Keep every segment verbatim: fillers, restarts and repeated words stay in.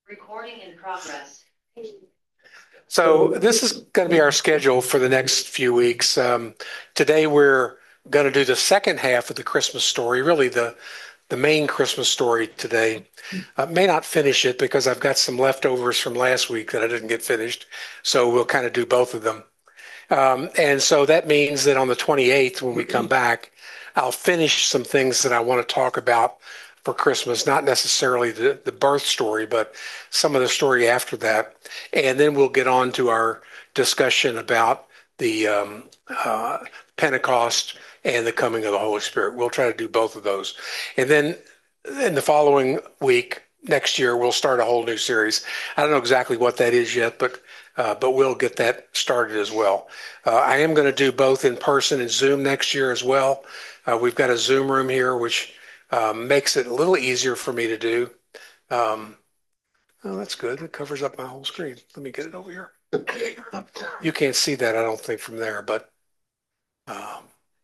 Recording in progress. So this is going to be our schedule for the next few weeks. Um, today we're going to do the second half of the Christmas story, really the the main Christmas story today. I may not finish it because I've got some leftovers from last week that I didn't get finished. So we'll kind of do both of them. Um, and so that means that on the twenty-eighth, when we come back, I'll finish some things that I want to talk about for Christmas, not necessarily the, the birth story, but some of the story after that. And then we'll get on to our discussion about the um, uh, Pentecost and the coming of the Holy Spirit. We'll try to do both of those. And then in the following week, next year, we'll start a whole new series. I don't know exactly what that is yet, but uh, but we'll get that started as well. Uh, I am going to do both in person and Zoom next year as well. Uh, we've got a Zoom room here, which um, makes it a little easier for me to do. Um, oh, that's good. It covers up my whole screen. Let me get it over here. You can't see that, I don't think, from there, but um,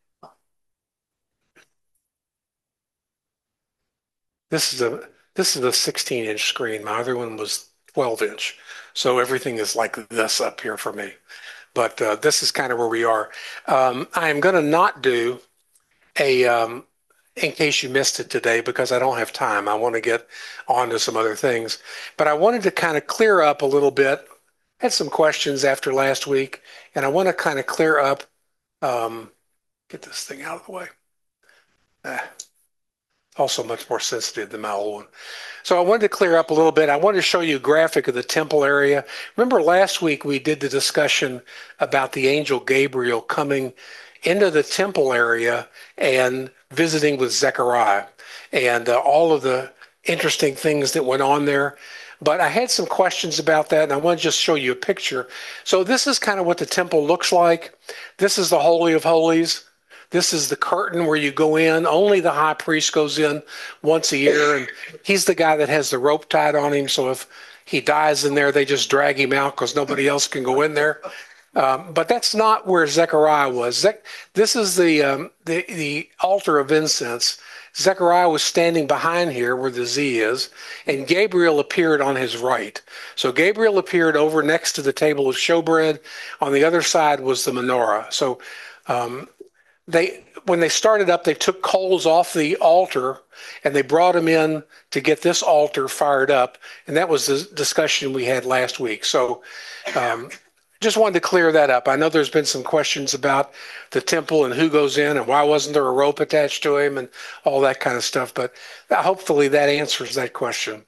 this is a this is a sixteen inch screen. My other one was twelve inch, so everything is like this up here for me. But uh, this is kind of where we are. Um, I am going to not do a um, in case you missed it today because I don't have time. I want to get on to some other things. But I wanted to kind of clear up a little bit. Had some questions after last week, and I want to kind of clear up, um, get this thing out of the way. Ah, also much more sensitive than my old one. So I wanted to clear up a little bit. I wanted to show you a graphic of the temple area. Remember last week we did the discussion about the angel Gabriel coming into the temple area and visiting with Zechariah and uh, all of the interesting things that went on there. But I had some questions about that, and I want to just show you a picture. So this is kind of what the temple looks like. This is the Holy of Holies. This is the curtain where you go in. Only the high priest goes in once a year, and he's the guy that has the rope tied on him. So if he dies in there, they just drag him out because nobody else can go in there. Um, but that's not where Zechariah was. Zech- this is the, um, the the altar of incense. Zechariah was standing behind here where the Z is, and Gabriel appeared on his right. So Gabriel appeared over next to the table of showbread. On the other side was the menorah. So um, they when they started up, they took coals off the altar and they brought them in to get this altar fired up. And that was the discussion we had last week. So um, just wanted to clear that up. I know there's been some questions about the temple and who goes in and why wasn't there a rope attached to him and all that kind of stuff. But hopefully that answers that question.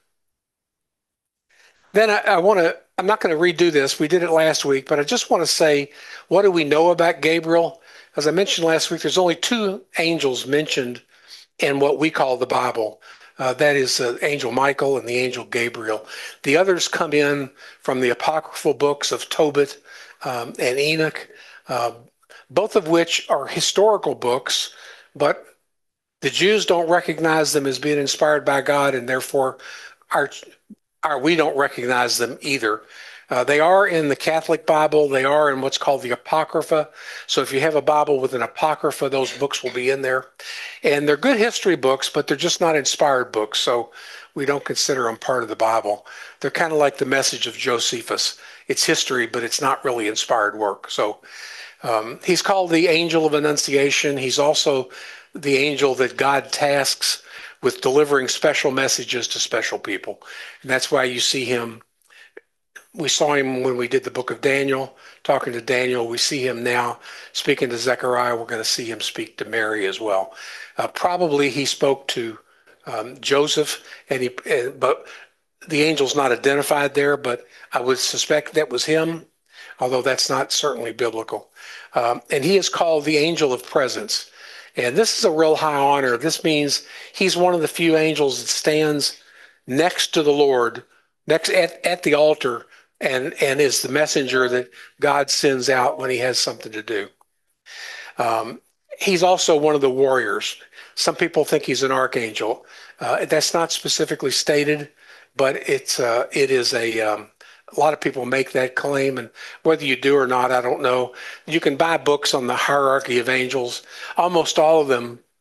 Then I, I want to, I'm not going to redo this. We did it last week, but I just want to say, what do we know about Gabriel? As I mentioned last week, there's only two angels mentioned in what we call the Bible. Uh, that is uh, Angel Michael and the Angel Gabriel. The others come in from the apocryphal books of Tobit um, and Enoch, uh, both of which are historical books, but the Jews don't recognize them as being inspired by God, and therefore our, our we don't recognize them either. Uh, they are in the Catholic Bible. They are in what's called the Apocrypha. So if you have a Bible with an Apocrypha, those books will be in there. And they're good history books, but they're just not inspired books. So we don't consider them part of the Bible. They're kind of like the message of Josephus. It's history, but it's not really inspired work. So um, he's called the angel of Annunciation. He's also the angel that God tasks with delivering special messages to special people. And that's why you see him. We saw him when we did the book of Daniel, talking to Daniel. We see him now speaking to Zechariah. We're going to see him speak to Mary as well. Uh, probably he spoke to um, Joseph, and he, uh, but the angel's not identified there, but I would suspect that was him, although that's not certainly biblical. Um, and he is called the angel of presence. And this is a real high honor. This means he's one of the few angels that stands next to the Lord, next at, at the altar, and, and is the messenger that God sends out when he has something to do. Um, he's also one of the warriors. Some people think he's an archangel. Uh, that's not specifically stated, but it's uh, it is a um, a lot of people make that claim, and whether you do or not, I don't know. You can buy books on the hierarchy of angels. Almost all of them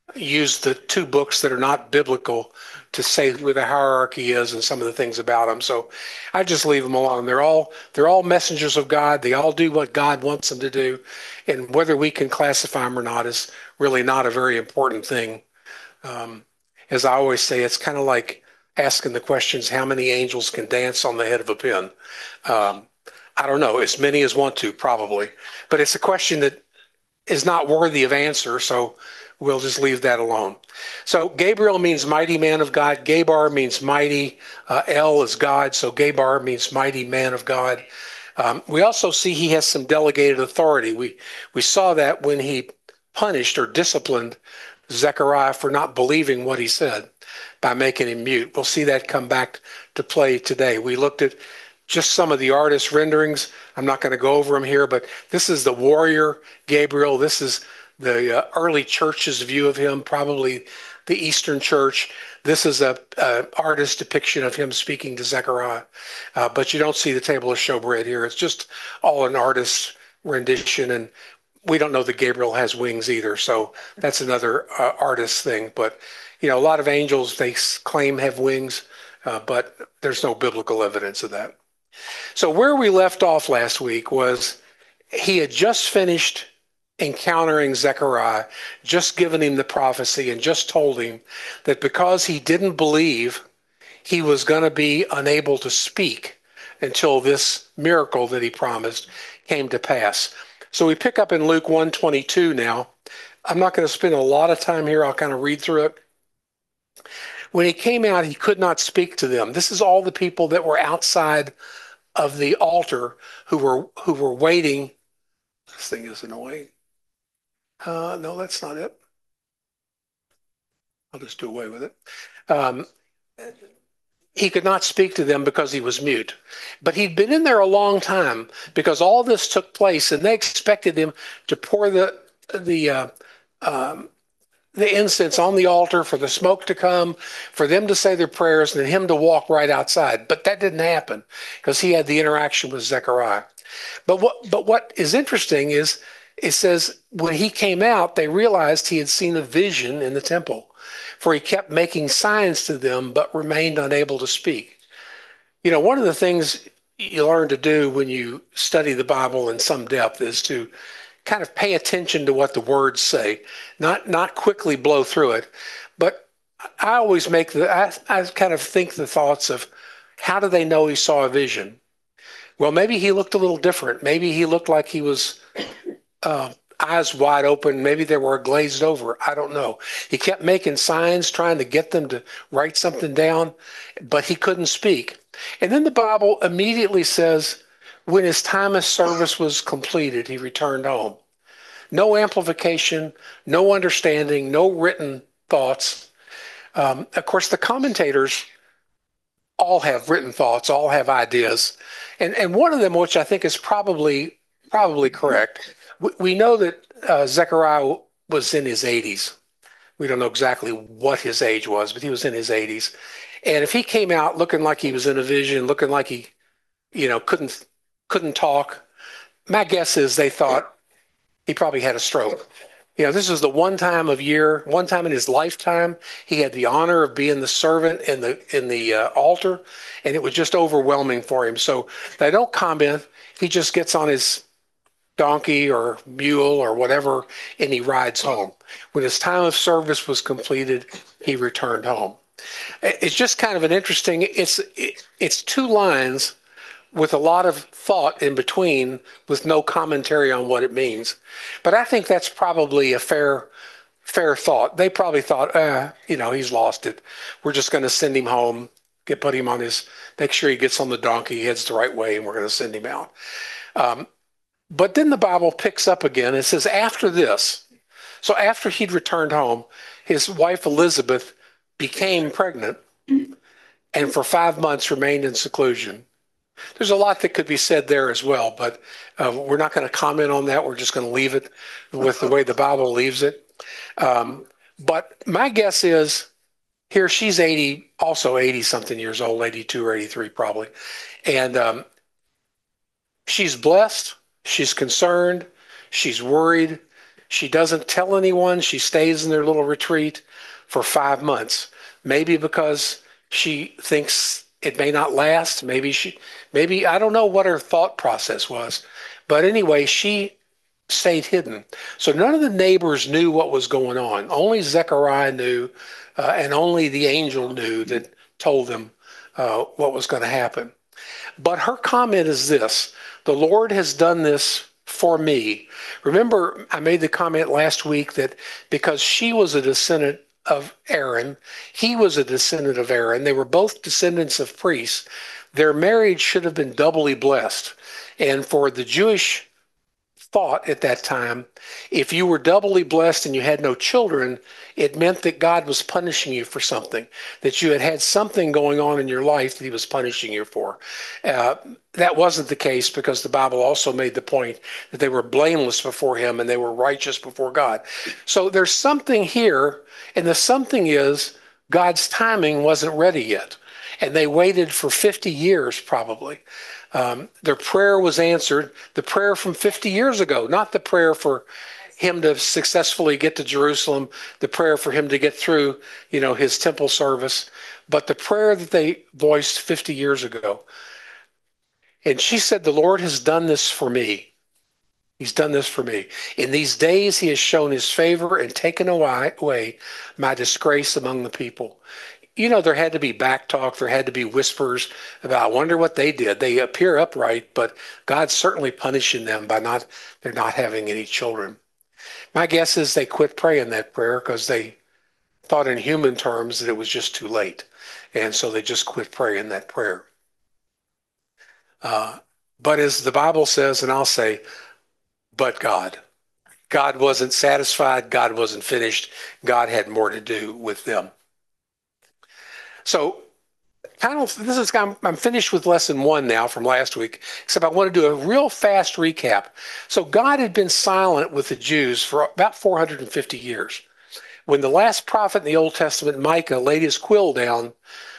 use the two books that are not biblical to say who the hierarchy is and some of the things about them. So I just leave them alone. They're all they're all messengers of God. They all do what God wants them to do, and whether we can classify them or not is really not a very important thing. Um, as I always say, it's kind of like asking the questions, how many angels can dance on the head of a pin? Um, I don't know, as many as want to, probably. But it's a question that is not worthy of answer, so we'll just leave that alone. So Gabriel means mighty man of God. Gabar means mighty. Uh, El is God, so Gabar means mighty man of God. Um, we also see he has some delegated authority. We we saw that when he punished or disciplined Zechariah for not believing what he said by making him mute. We'll see that come back to play today. We looked at just some of the artist renderings. I'm not going to go over them here, but this is the warrior Gabriel. This is the uh, early church's view of him, probably the Eastern Church. This is a, a artist depiction of him speaking to Zechariah, uh, but you don't see the table of showbread here. It's just all an artist's rendition, and we don't know that Gabriel has wings either, so that's another uh, artist thing. But you know, a lot of angels they claim have wings, uh, but there's no biblical evidence of that. So where we left off last week was he had just finished encountering Zechariah, just given him the prophecy and just told him that because he didn't believe, he was going to be unable to speak until this miracle that he promised came to pass. So we pick up in Luke one twenty-two now. I'm not going to spend a lot of time here. I'll kind of read through it. When he came out, he could not speak to them. This is all the people that were outside of the altar who were who were waiting. This thing is annoying. Uh, no, that's not it. I'll just do away with it. Um, he could not speak to them because he was mute. But he'd been in there a long time because all this took place, and they expected him to pour the the uh, um, the incense on the altar for the smoke to come, for them to say their prayers, and him to walk right outside. But that didn't happen because he had the interaction with Zechariah. But what but what is interesting is it says when he came out, they realized he had seen a vision in the temple, for he kept making signs to them, but remained unable to speak. You know, one of the things you learn to do when you study the Bible in some depth is to kind of pay attention to what the words say, not not quickly blow through it. But I always make the, I, I kind of think the thoughts of how do they know he saw a vision? Well, maybe he looked a little different. Maybe he looked like he was uh, eyes wide open. Maybe they were glazed over. I don't know. He kept making signs, trying to get them to write something down, but he couldn't speak. And then the Bible immediately says, when his time of service was completed, he returned home. No amplification, no understanding, no written thoughts. Um, of course, the commentators all have written thoughts, all have ideas. And, and one of them, which I think is probably probably correct, we, we know that uh, Zechariah was in his eighties. We don't know exactly what his age was, but he was in his eighties. And if he came out looking like he was in a vision, looking like he, you know, couldn't couldn't talk, my guess is they thought he probably had a stroke. You know, this is the one time of year, one time in his lifetime, he had the honor of being the servant in the in the uh, altar, and it was just overwhelming for him. So they don't comment. He just gets on his donkey or mule or whatever, and he rides home. When his time of service was completed, he returned home. It's just kind of an interesting. It's it, it's two lines with a lot of thought in between with no commentary on what it means. But I think that's probably a fair fair thought. They probably thought, uh, you know, he's lost it. We're just going to send him home, get put him on his, make sure he gets on the donkey, heads the right way, and we're going to send him out. Um, but then the Bible picks up again. It says after this, so after he'd returned home, his wife Elizabeth became pregnant and for five months remained in seclusion. There's a lot that could be said there as well, but uh, we're not going to comment on that. We're just going to leave it with the way the Bible leaves it. Um, but my guess is here she's eighty, also eighty something years old, eighty-two or eighty-three probably. And um, she's blessed. She's concerned. She's worried. She doesn't tell anyone. She stays in their little retreat for five months. Maybe because she thinks it may not last. Maybe she, maybe, I don't know what her thought process was. But anyway, she stayed hidden. So none of the neighbors knew what was going on. Only Zechariah knew, uh, and only the angel knew that told them uh, what was going to happen. But her comment is this: the Lord has done this for me. Remember, I made the comment last week that because she was a descendant of Aaron, he was a descendant of Aaron, they were both descendants of priests, their marriage should have been doubly blessed. And for the Jewish thought at that time, if you were doubly blessed and you had no children, it meant that God was punishing you for something, that you had had something going on in your life that he was punishing you for. Uh, that wasn't the case, because the Bible also made the point that they were blameless before him and they were righteous before God. So there's something here, and the something is God's timing wasn't ready yet. And they waited for fifty years probably. Um, their prayer was answered, the prayer from fifty years ago, not the prayer for him to successfully get to Jerusalem, the prayer for him to get through, you know, his temple service, but the prayer that they voiced fifty years ago. And she said, the Lord has done this for me. He's done this for me. In these days, he has shown his favor and taken away my disgrace among the people. You know, there had to be back talk. There had to be whispers about, I wonder what they did. They appear upright, but God's certainly punishing them by not, they're not having any children. My guess is they quit praying that prayer because they thought in human terms that it was just too late. And so they just quit praying that prayer. Uh, but as the Bible says, and I'll say, but God. God wasn't satisfied. God wasn't finished. God had more to do with them. So kind of, this is, I'm, I'm finished with lesson one now from last week, except I want to do a real fast recap. So God had been silent with the Jews for about four hundred fifty years. When the last prophet in the Old Testament, Micah, laid his quill down,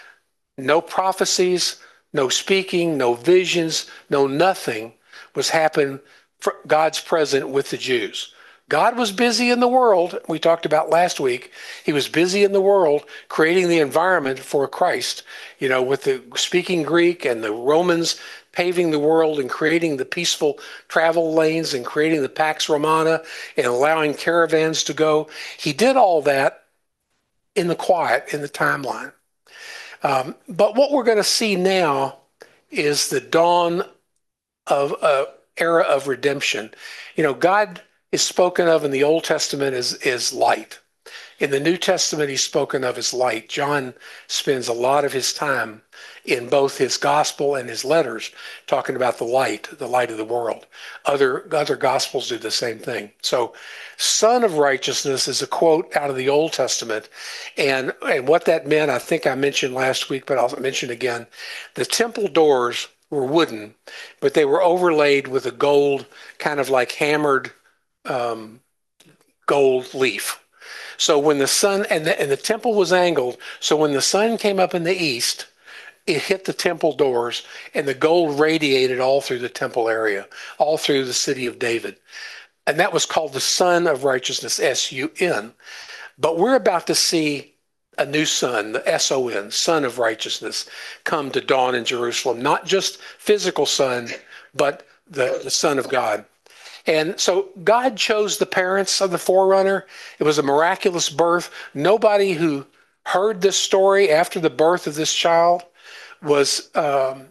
no prophecies, no speaking, no visions, no nothing was happening. God's present with the Jews. God was busy in the world. We talked about last week. He was busy in the world creating the environment for Christ, you know, with the speaking Greek and the Romans paving the world and creating the peaceful travel lanes and creating the Pax Romana and allowing caravans to go. He did all that in the quiet, in the timeline. Um, but what we're going to see now is the dawn of a era of redemption. You know, God is spoken of in the Old Testament as, as light. In the New Testament, he's spoken of as light. John spends a lot of his time in both his gospel and his letters talking about the light, the light of the world. Other, other gospels do the same thing. So, Son of Righteousness is a quote out of the Old Testament. And, and what that meant, I think I mentioned last week, but I'll mention again. The temple doors were wooden, but they were overlaid with a gold, kind of like hammered um, gold leaf. So when the sun, and the, and the temple was angled, so when the sun came up in the east, it hit the temple doors, and the gold radiated all through the temple area, all through the city of David. And that was called the Sun of Righteousness, S U N. But we're about to see a new sun, the S O N, Son of Righteousness, come to dawn in Jerusalem. Not just physical sun, but the, the Son of God. And so God chose the parents of the forerunner. It was a miraculous birth. Nobody who heard this story after the birth of this child was um,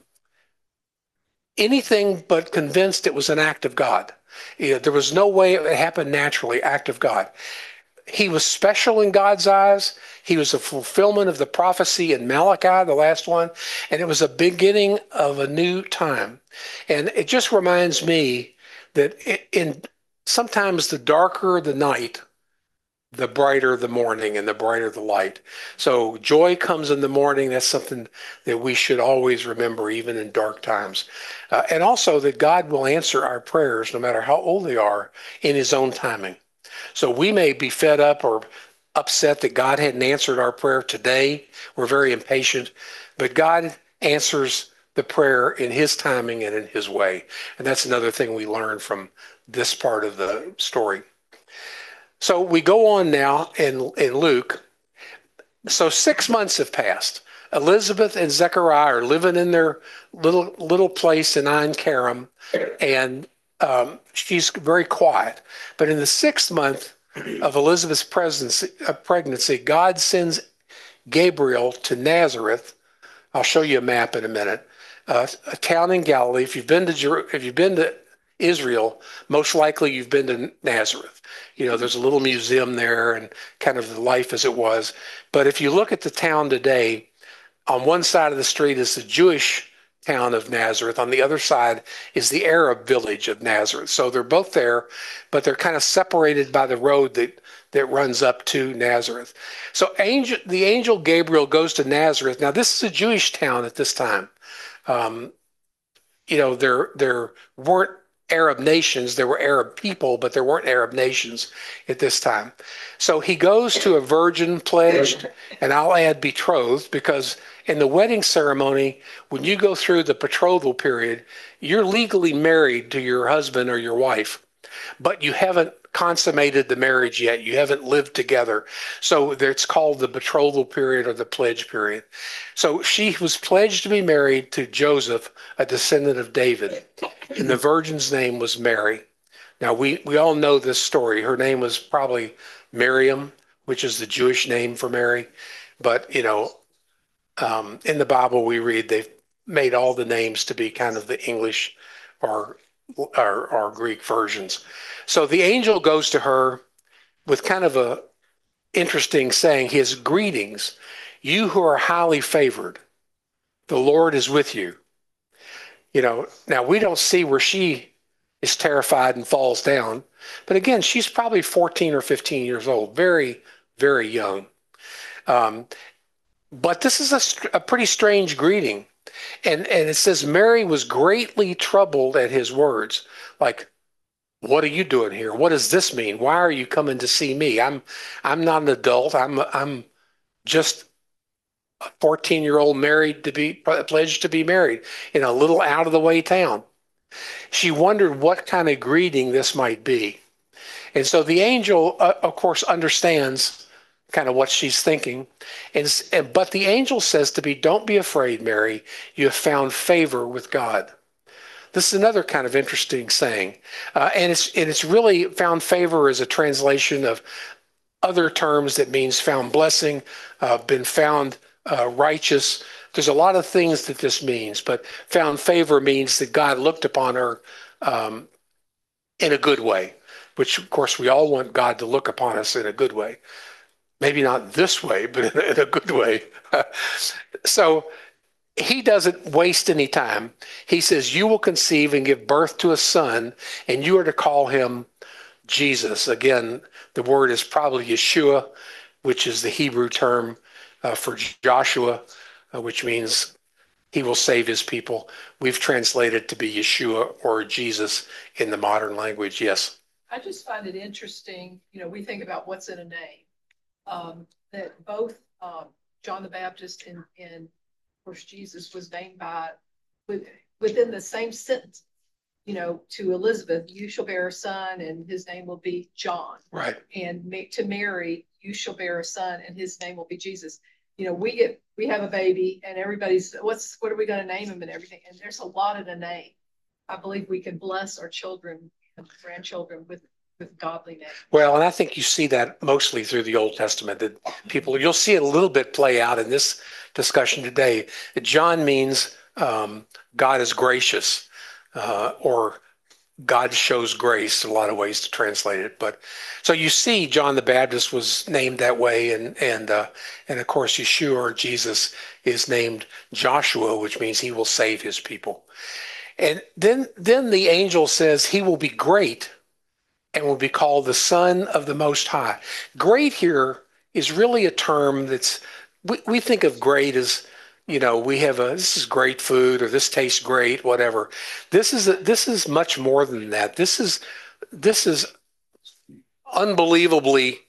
anything but convinced it was an act of God. You know, there was no way it happened naturally, act of God. He was special in God's eyes. He was a fulfillment of the prophecy in Malachi, the last one, and it was a beginning of a new time. And it just reminds me that in sometimes the darker the night, the brighter the morning and the brighter the light. So joy comes in the morning. That's something that we should always remember, even in dark times. Uh, and also that God will answer our prayers, no matter how old they are, in his own timing. So we may be fed up or upset that God hadn't answered our prayer today. We're very impatient, but God answers the prayer in his timing and in his way. And that's another thing we learn from this part of the story. So we go on now in, in Luke. So six months have passed. Elizabeth and Zechariah are living in their little little place in Ein Karam, and um, she's very quiet. But in the sixth month of Elizabeth's pregnancy, uh, pregnancy, God sends Gabriel to Nazareth. I'll show you a map in a minute. Uh, a town in Galilee. If you've been to Jer- if you've been to Israel, most likely you've been to Nazareth. You know, there's a little museum there and kind of the life as it was. But if you look at the town today, on one side of the street is the Jewish town of Nazareth. On the other side is the Arab village of Nazareth. So they're both there, but they're kind of separated by the road that that runs up to Nazareth. So angel, the angel Gabriel goes to Nazareth. Now this is a Jewish town at this time. Um, you know, there there weren't Arab nations, there were Arab people, but there weren't Arab nations at this time. So he goes to a virgin pledged, and I'll add betrothed, because in the wedding ceremony, when you go through the betrothal period, you're legally married to your husband or your wife, but you haven't consummated the marriage yet. You haven't lived together. So it's called the betrothal period or the pledge period. So she was pledged to be married to Joseph, a descendant of David, and the virgin's name was Mary. Now, we, we all know this story. Her name was probably Miriam, which is the Jewish name for Mary. But, you know, um, in the Bible, we read they've made all the names to be kind of the English or, or, or Greek versions. So the angel goes to her with kind of a interesting saying, his greetings, you who are highly favored, the Lord is with you. You know, now we don't see where she is terrified and falls down, but again, she's probably fourteen or fifteen years old, very, very young. Um, but this is a, a pretty strange greeting. And, and it says, Mary was greatly troubled at his words. Like, what are you doing here? What does this mean? Why are you coming to see me? I'm, I'm not an adult. I'm, I'm just a fourteen year old married to be pledged to be married in a little out of the way town. She wondered what kind of greeting this might be. And so the angel, uh, of course, understands kind of what she's thinking. And, and but the angel says to me, don't be afraid, Mary. You have found favor with God. This is another kind of interesting saying. Uh, and it's and it's really found favor as a translation of other terms that means found blessing, uh, been found uh, righteous. There's a lot of things that this means, but found favor means that God looked upon her um, in a good way, which of course we all want God to look upon us in a good way. Maybe not this way, but in a good way. So he doesn't waste any time. He says, you will conceive and give birth to a son, and you are to call him Jesus. Again, the word is probably Yeshua, which is the Hebrew term uh, for Joshua, uh, which means he will save his people. We've translated to be Yeshua or Jesus in the modern language. Yes. I just find it interesting. You know, we think about what's in a name. Um, that both um, John the Baptist and, and of course Jesus was named by with, within the same sentence. You know, to Elizabeth, you shall bear a son, and his name will be John. Right. And to Mary, you shall bear a son, and his name will be Jesus. You know, we get we have a baby, and everybody's what's what are we going to name him and everything. And there's a lot in a name. I believe we can bless our children and grandchildren with. with godly names. Well, and I think you see that mostly through the Old Testament, that people, you'll see it a little bit play out in this discussion today. John means um, God is gracious, uh, or God shows grace, a lot of ways to translate it. But so you see John the Baptist was named that way, and and uh, and of course Yeshua or Jesus is named Joshua, which means he will save his people. And then then the angel says he will be great and will be called the Son of the Most High. Great here is really a term that's, we, we think of great as, you know, we have a, this is great food or this tastes great, whatever. This is, a, this is much more than that. This is, this is unbelievably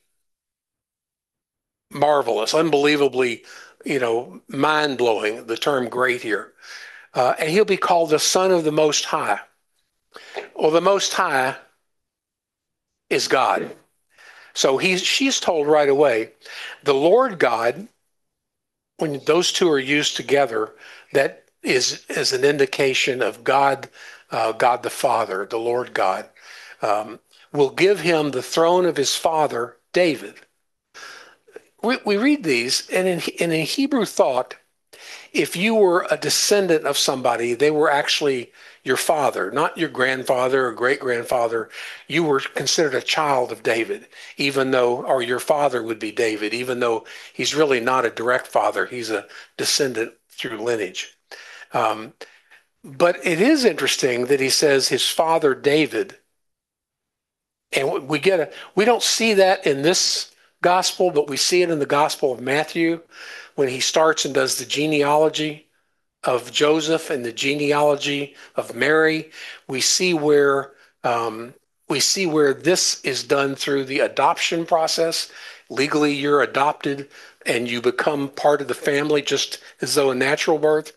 marvelous, unbelievably, you know, mind-blowing, the term great here. Uh, and he'll be called the Son of the Most High. Well, the Most High is God. So he's she's told right away, the Lord God, when those two are used together, that is is an indication of God, uh, God the Father, the Lord God, um, will give him the throne of his father David. We, we read these, and in, and in Hebrew thought, if you were a descendant of somebody, they were actually your father, not your grandfather or great grandfather. You were considered a child of David, even though, or your father would be David, even though he's really not a direct father. He's a descendant through lineage. Um, but it is interesting that he says his father David, and we get a, we don't see that in this gospel, but we see it in the Gospel of Matthew when he starts and does the genealogy of Joseph and the genealogy of Mary. We see where um, we see where this is done through the adoption process. Legally, you're adopted and you become part of the family, just as though a natural birth.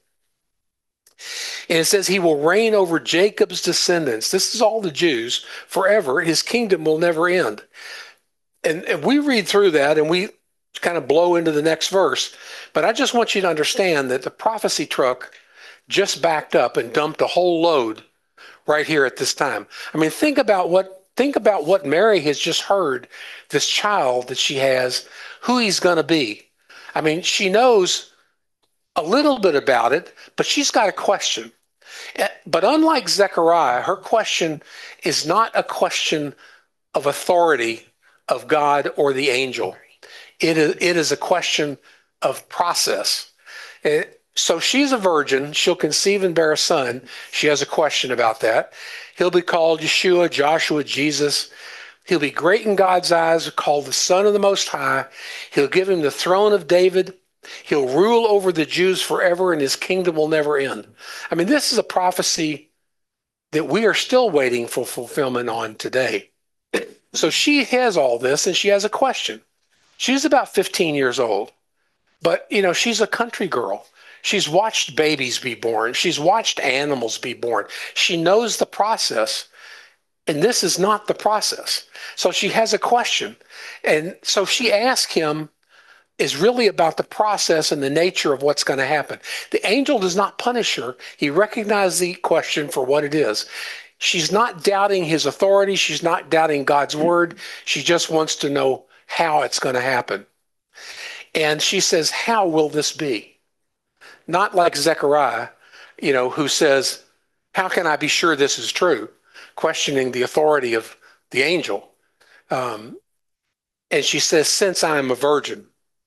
And it says he will reign over Jacob's descendants. This is all the Jews forever. His kingdom will never end. And, and we read through that and we kind of blow into the next verse. But I just want you to understand that the prophecy truck just backed up and dumped a whole load right here at this time. I mean, think about what think about what Mary has just heard, this child that she has, who he's going to be. I mean, she knows a little bit about it, but she's got a question. But unlike Zechariah, her question is not a question of authority of God or the angel. It is, it is a question of process. It, so she's a virgin. She'll conceive and bear a son. She has a question about that. He'll be called Yeshua, Joshua, Jesus. He'll be great in God's eyes, called the Son of the Most High. He'll give him the throne of David. He'll rule over the Jews forever, and his kingdom will never end. I mean, this is a prophecy that we are still waiting for fulfillment on today. So she has all this, and she has a question. She's about fifteen years old, but, you know, she's a country girl. She's watched babies be born. She's watched animals be born. She knows the process, and this is not the process. So she has a question. And so she asks him, is really about the process and the nature of what's going to happen. The angel does not punish her. He recognizes the question for what it is. She's not doubting his authority. She's not doubting God's word. She just wants to know how it's going to happen. And she says, how will this be? Not like Zechariah, you know, who says, how can I be sure this is true? Questioning the authority of the angel. Um, and she says, since I am a virgin,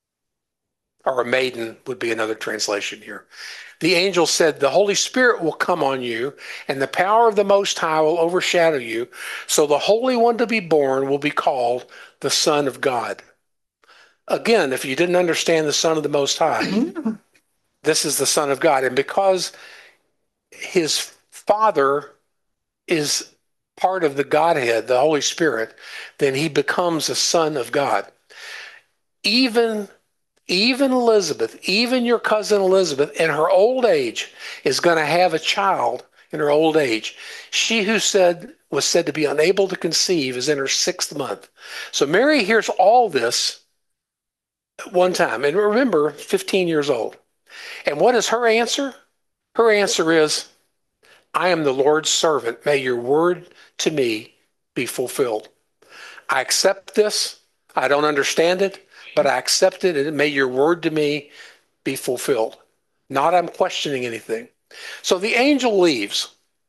or a maiden would be another translation here. The angel said, the Holy Spirit will come on you, and the power of the Most High will overshadow you. So the Holy One to be born will be called the Son of God. Again, if you didn't understand the Son of the Most High, this is the Son of God. And because his Father is part of the Godhead, the Holy Spirit, then he becomes a Son of God. Even Even Elizabeth, even your cousin Elizabeth, in her old age, is going to have a child in her old age. She who said was said to be unable to conceive is in her sixth month. So Mary hears all this at one time. And remember, fifteen years old. And what is her answer? Her answer is, I am the Lord's servant. May your word to me be fulfilled. I accept this. I don't understand it, but I accept it, and may your word to me be fulfilled. Not I'm questioning anything. So the angel leaves.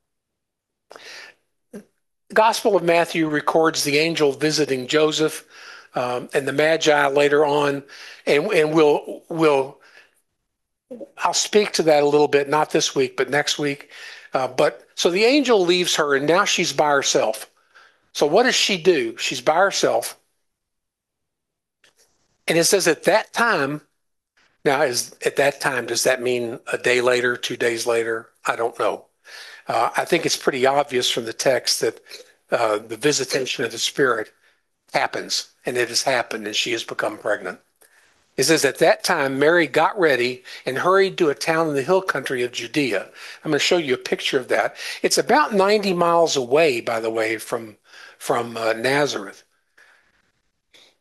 The Gospel of Matthew records the angel visiting Joseph um, and the Magi later on, and, and we'll, we'll, I'll speak to that a little bit, not this week, but next week. Uh, but so the angel leaves her, and now she's by herself. So what does she do? She's by herself. And it says at that time, now is at that time, does that mean a day later, two days later? I don't know. Uh, I think it's pretty obvious from the text that uh, the visitation of the Spirit happens, and it has happened, and she has become pregnant. It says at that time, Mary got ready and hurried to a town in the hill country of Judea. I'm going to show you a picture of that. It's about ninety miles away, by the way, from, from uh, Nazareth.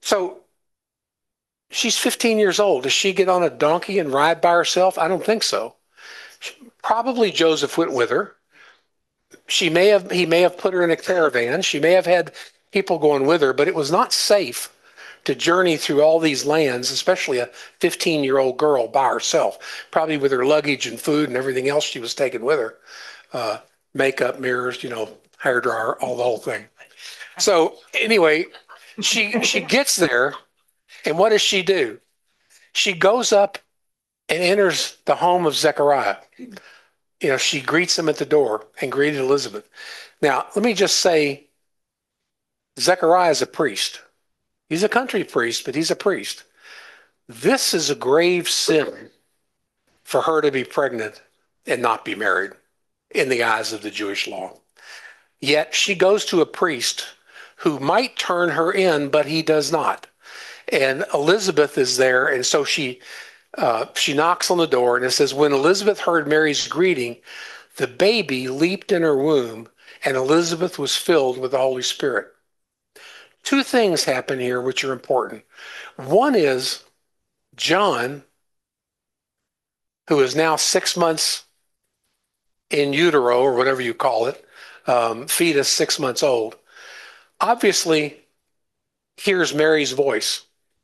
So she's fifteen years old. Does she get on a donkey and ride by herself? I don't think so. Probably Joseph went with her. She may have, he may have put her in a caravan. She may have had people going with her, but it was not safe to journey through all these lands, especially a fifteen year old girl by herself, probably with her luggage and food and everything else she was taking with her. Uh, makeup, mirrors, you know, hair dryer, all the whole thing. So anyway, she she gets there, and what does she do? She goes up and enters the home of Zechariah. You know, she greets him at the door and greeted Elizabeth. Now, let me just say, Zechariah is a priest. He's a country priest, but he's a priest. This is a grave sin for her to be pregnant and not be married in the eyes of the Jewish law. Yet she goes to a priest who might turn her in, but he does not. And Elizabeth is there, and so she uh, she knocks on the door, and it says, when Elizabeth heard Mary's greeting, the baby leaped in her womb, and Elizabeth was filled with the Holy Spirit. Two things happen here which are important. One is John, who is now six months in utero, or whatever you call it, um, fetus six months old, obviously hears Mary's voice.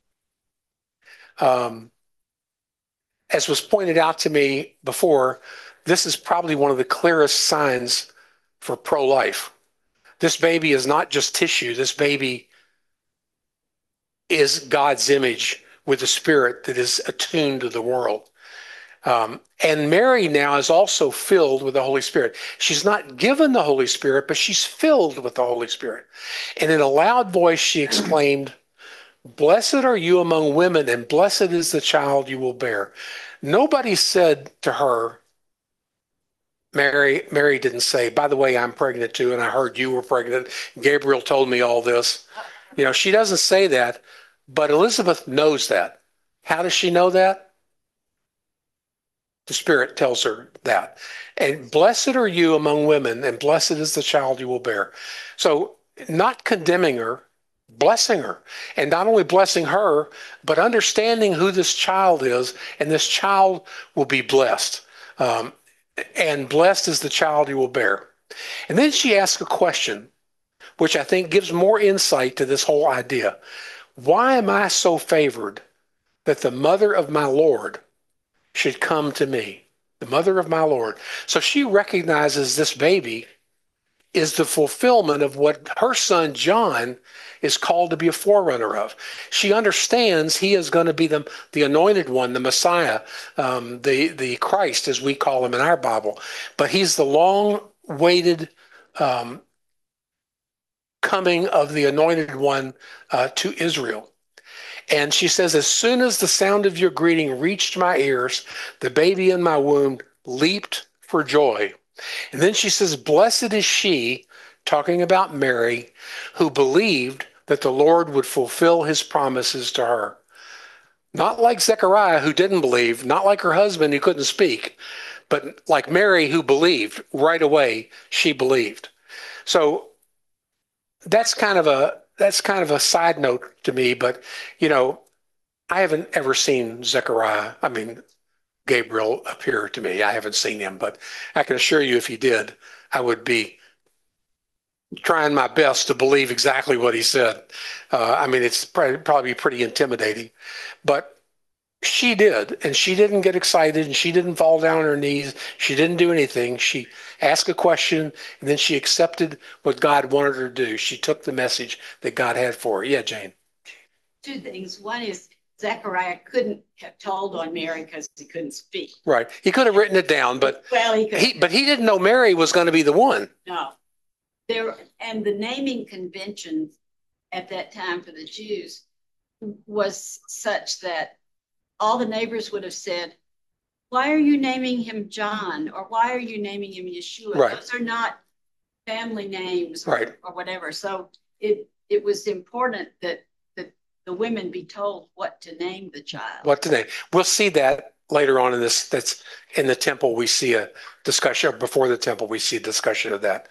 Um, as was pointed out to me before, this is probably one of the clearest signs for pro-life. This baby is not just tissue. This baby is God's image with a spirit that is attuned to the world. Um, and Mary now is also filled with the Holy Spirit. She's not given the Holy Spirit, but she's filled with the Holy Spirit. And in a loud voice, she exclaimed, "Blessed are you among women, and blessed is the child you will bear." Nobody said to her, Mary, Mary didn't say, by the way, I'm pregnant too, and I heard you were pregnant. Gabriel told me all this. You know, she doesn't say that, but Elizabeth knows that. How does she know that? The Spirit tells her that. And blessed are you among women, and blessed is the child you will bear. So not condemning her, blessing her. And not only blessing her, but understanding who this child is, and this child will be blessed. Um, and blessed is the child you will bear. And then she asks a question, which I think gives more insight to this whole idea. Why am I so favored that the mother of my Lord should come to me? The mother of my Lord. So she recognizes this baby is the fulfillment of what her son John is called to be a forerunner of. She understands he is going to be the, the anointed one, the Messiah, um, the, the Christ, as we call him in our Bible. But he's the long-awaited um, coming of the anointed one uh, to Israel. And she says, as soon as the sound of your greeting reached my ears, the baby in my womb leaped for joy. And then she says, blessed is she, talking about Mary, who believed that the Lord would fulfill his promises to her. Not like Zechariah, who didn't believe, not like her husband who couldn't speak, but like Mary, who believed right away. She believed. So that's kind of a that's kind of a side note to me, but you know, I haven't ever seen Zechariah, I mean, Gabriel appear to me. I haven't seen him, but I can assure you if he did, I would be trying my best to believe exactly what he said. Uh, I mean, it's probably, probably pretty intimidating, but she did, and she didn't get excited, and she didn't fall down on her knees. She didn't do anything. She asked a question, and then she accepted what God wanted her to do. She took the message that God had for her. Yeah, Jane. Two things. One is Zechariah couldn't have told on Mary because he couldn't speak. Right. He could have written it down, but well, he, could. he but he didn't know Mary was going to be the one. No. There and the naming convention at that time for the Jews was such that all the neighbors would have said, why are you naming him John? Or why are you naming him Yeshua? Right. Those are not family names, right. or, or whatever. So it it was important that, that the women be told what to name the child. What to name. We'll see that later on in this. That's in the temple. We see a discussion, or before the temple, we see a discussion of that.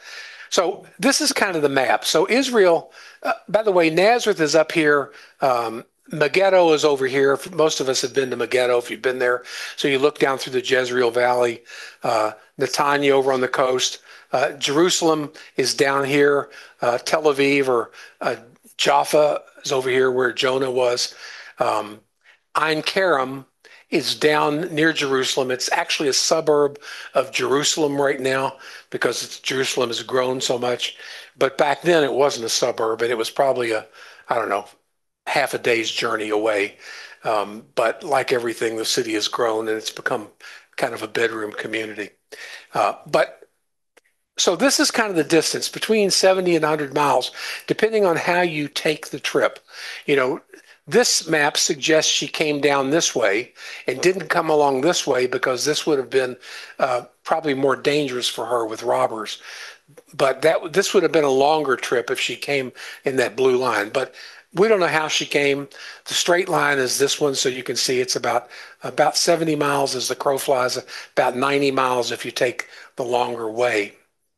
So this is kind of the map. So Israel, uh, by the way, Nazareth is up here. Um, Megiddo is over here. Most of us have been to Megiddo if you've been there. So you look down through the Jezreel Valley, uh, Netanya over on the coast. Uh, Jerusalem is down here. Uh, Tel Aviv or uh, Jaffa is over here where Jonah was. Um, Ein Kerem is down near Jerusalem. It's actually a suburb of Jerusalem right now because it's, Jerusalem has grown so much. But back then it wasn't a suburb, and it was probably a, I don't know, half a day's journey away. Um, but like everything, the city has grown and it's become kind of a bedroom community. Uh, but so this is kind of the distance between seventy and one hundred miles, depending on how you take the trip. You know, this map suggests she came down this way and didn't come along this way because this would have been uh, probably more dangerous for her with robbers. But that this would have been a longer trip if she came in that blue line. But we don't know how she came. The straight line is this one, so you can see it's about about seventy miles as the crow flies, about ninety miles if you take the longer way.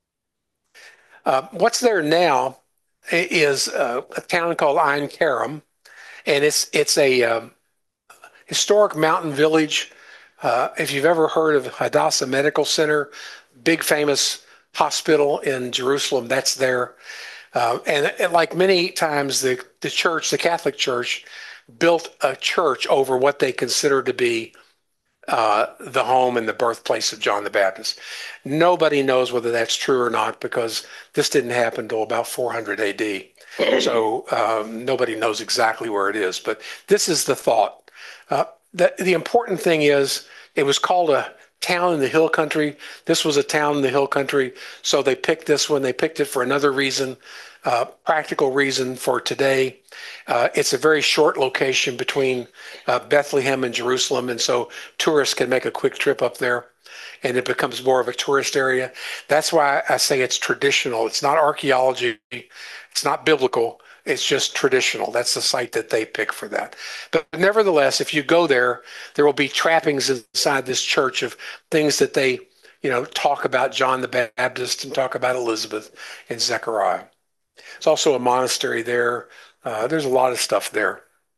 Uh, what's there now is uh, a town called Ein Kerem, and it's it's a um, historic mountain village. Uh, if you've ever heard of Hadassah Medical Center, big famous hospital in Jerusalem, that's there. Uh, and, and like many times, the, the church, the Catholic Church, built a church over what they consider to be uh, the home and the birthplace of John the Baptist. Nobody knows whether that's true or not because this didn't happen until about four hundred A D. So um, nobody knows exactly where it is, but this is the thought. Uh, the, the important thing is it was called a town in the hill country. This was a town in the hill country, so they picked this one. They picked it for another reason, uh, practical reason for today. Uh, it's a very short location between uh, Bethlehem and Jerusalem, and so tourists can make a quick trip up there, and it becomes more of a tourist area. That's why I say it's traditional. It's not archaeology. It's not biblical. It's just traditional. That's the site that they pick for that. But nevertheless, if you go there, there will be trappings inside this church of things that they, you know, talk about John the Baptist and talk about Elizabeth and Zechariah. There's also a monastery there. Uh, there's a lot of stuff there.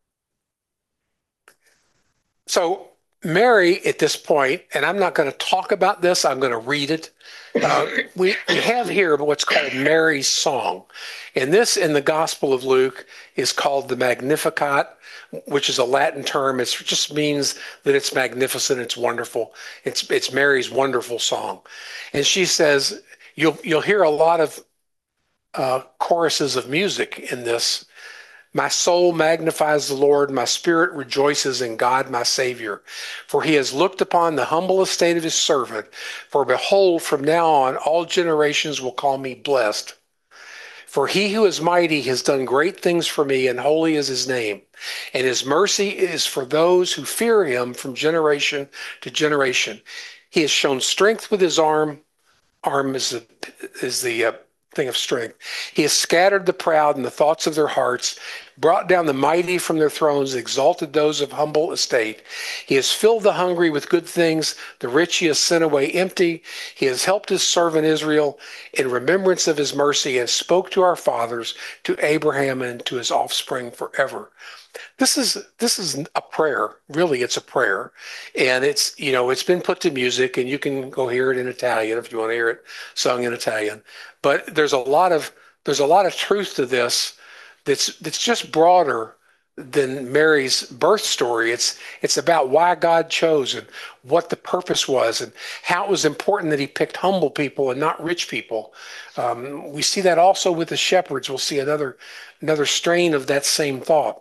So Mary, at this point, and I'm not going to talk about this, I'm going to read it. Uh, we, we have here what's called Mary's Song. And this in the Gospel of Luke is called the Magnificat, which is a Latin term. It just means that it's magnificent, it's wonderful. It's it's Mary's wonderful song. And she says, you'll you'll hear a lot of uh, choruses of music in this. My soul magnifies the Lord, my spirit rejoices in God my Savior, for he has looked upon the humble estate of his servant. For behold, from now on all generations will call me blessed. For he who is mighty has done great things for me, and holy is his name. And his mercy is for those who fear him from generation to generation. He has shown strength with his arm. Arm is the, is the uh, thing of strength. He has scattered the proud in the thoughts of their hearts, brought down the mighty from their thrones, exalted those of humble estate. He has filled the hungry with good things, the rich he has sent away empty. He has helped his servant Israel in remembrance of his mercy, and spoke to our fathers, to Abraham, and to his offspring forever. This is this is a prayer. Really, it's a prayer, and it's you know it's been put to music, and you can go hear it in Italian if you want to hear it sung in Italian. But there's a lot of there's a lot of truth to this that's that's just broader than Mary's birth story. It's it's about why God chose and what the purpose was and how it was important that he picked humble people and not rich people. Um, we see that also with the shepherds. We'll see another another strain of that same thought.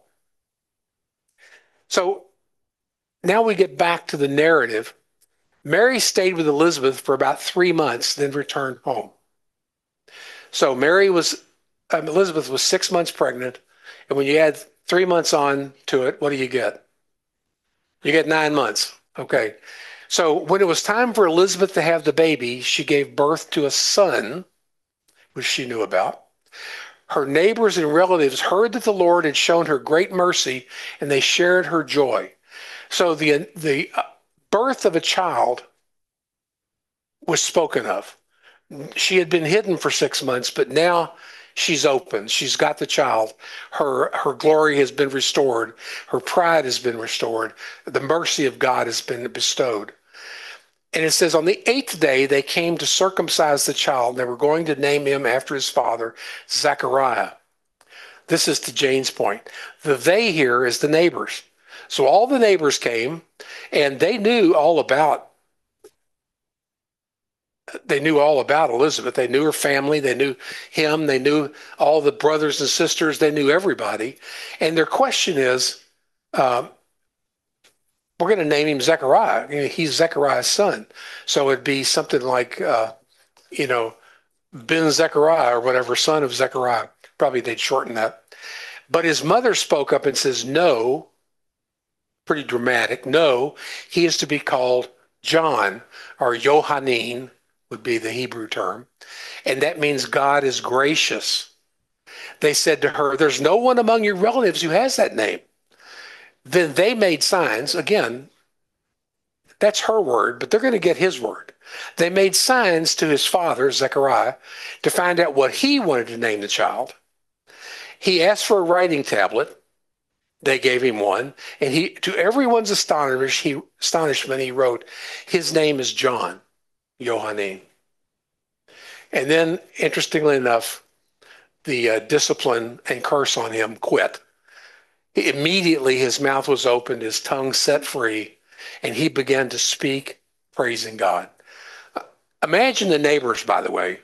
So now we get back to the narrative. Mary stayed with Elizabeth for about three months, then returned home. So Mary was, um, Elizabeth was six months pregnant. And when you add three months on to it, what do you get? You get nine months. Okay. So when it was time for Elizabeth to have the baby, she gave birth to a son, which she knew about. Her neighbors and relatives heard that the Lord had shown her great mercy, and they shared her joy. So the, the birth of a child was spoken of. She had been hidden for six months, but now she's open. She's got the child. Her her glory has been restored. Her pride has been restored. The mercy of God has been bestowed. And it says, on the eighth day, they came to circumcise the child. They were going to name him after his father, Zechariah. This is to Jane's point. The they here is the neighbors. So all the neighbors came, and they knew all about they knew all about Elizabeth. They knew her family. They knew him. They knew all the brothers and sisters. They knew everybody. And their question is, um, we're going to name him Zechariah. You know, he's Zechariah's son. So it'd be something like, uh, you know, Ben Zechariah or whatever, son of Zechariah. Probably they'd shorten that. But his mother spoke up and says, no, pretty dramatic. No, he is to be called John, or Yohanan would be the Hebrew term. And that means God is gracious. They said to her, there's no one among your relatives who has that name. Then they made signs. Again, that's her word, but they're going to get his word. They made signs to his father, Zechariah, to find out what he wanted to name the child. He asked for a writing tablet. They gave him one. And he, to everyone's astonish, he, astonishment, he wrote, his name is John, Yohanan. And then, interestingly enough, the uh, discipline and curse on him quit. Immediately his mouth was opened, his tongue set free, and he began to speak, praising God. Imagine the neighbors, by the way.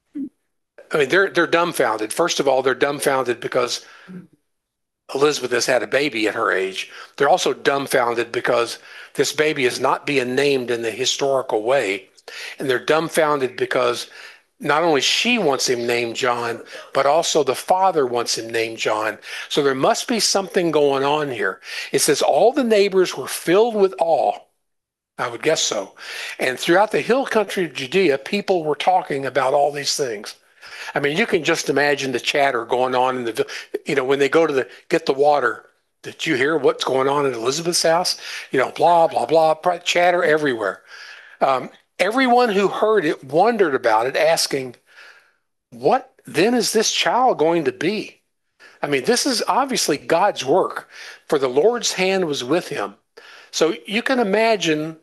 I mean, they're they're dumbfounded. First of all, they're dumbfounded because Elizabeth has had a baby at her age. They're also dumbfounded because this baby is not being named in the historical way. And they're dumbfounded because not only she wants him named John, but also the father wants him named John. So there must be something going on here. It says all the neighbors were filled with awe. I would guess so. And throughout the hill country of Judea, people were talking about all these things. I mean, you can just imagine the chatter going on in the, you know, when they go to the, get the water. Did you hear what's going on in Elizabeth's house? You know, blah, blah, blah, chatter everywhere. Um, everyone who heard it wondered about it, asking, what then is this child going to be? I mean, this is obviously God's work, for the Lord's hand was with him. So you can imagine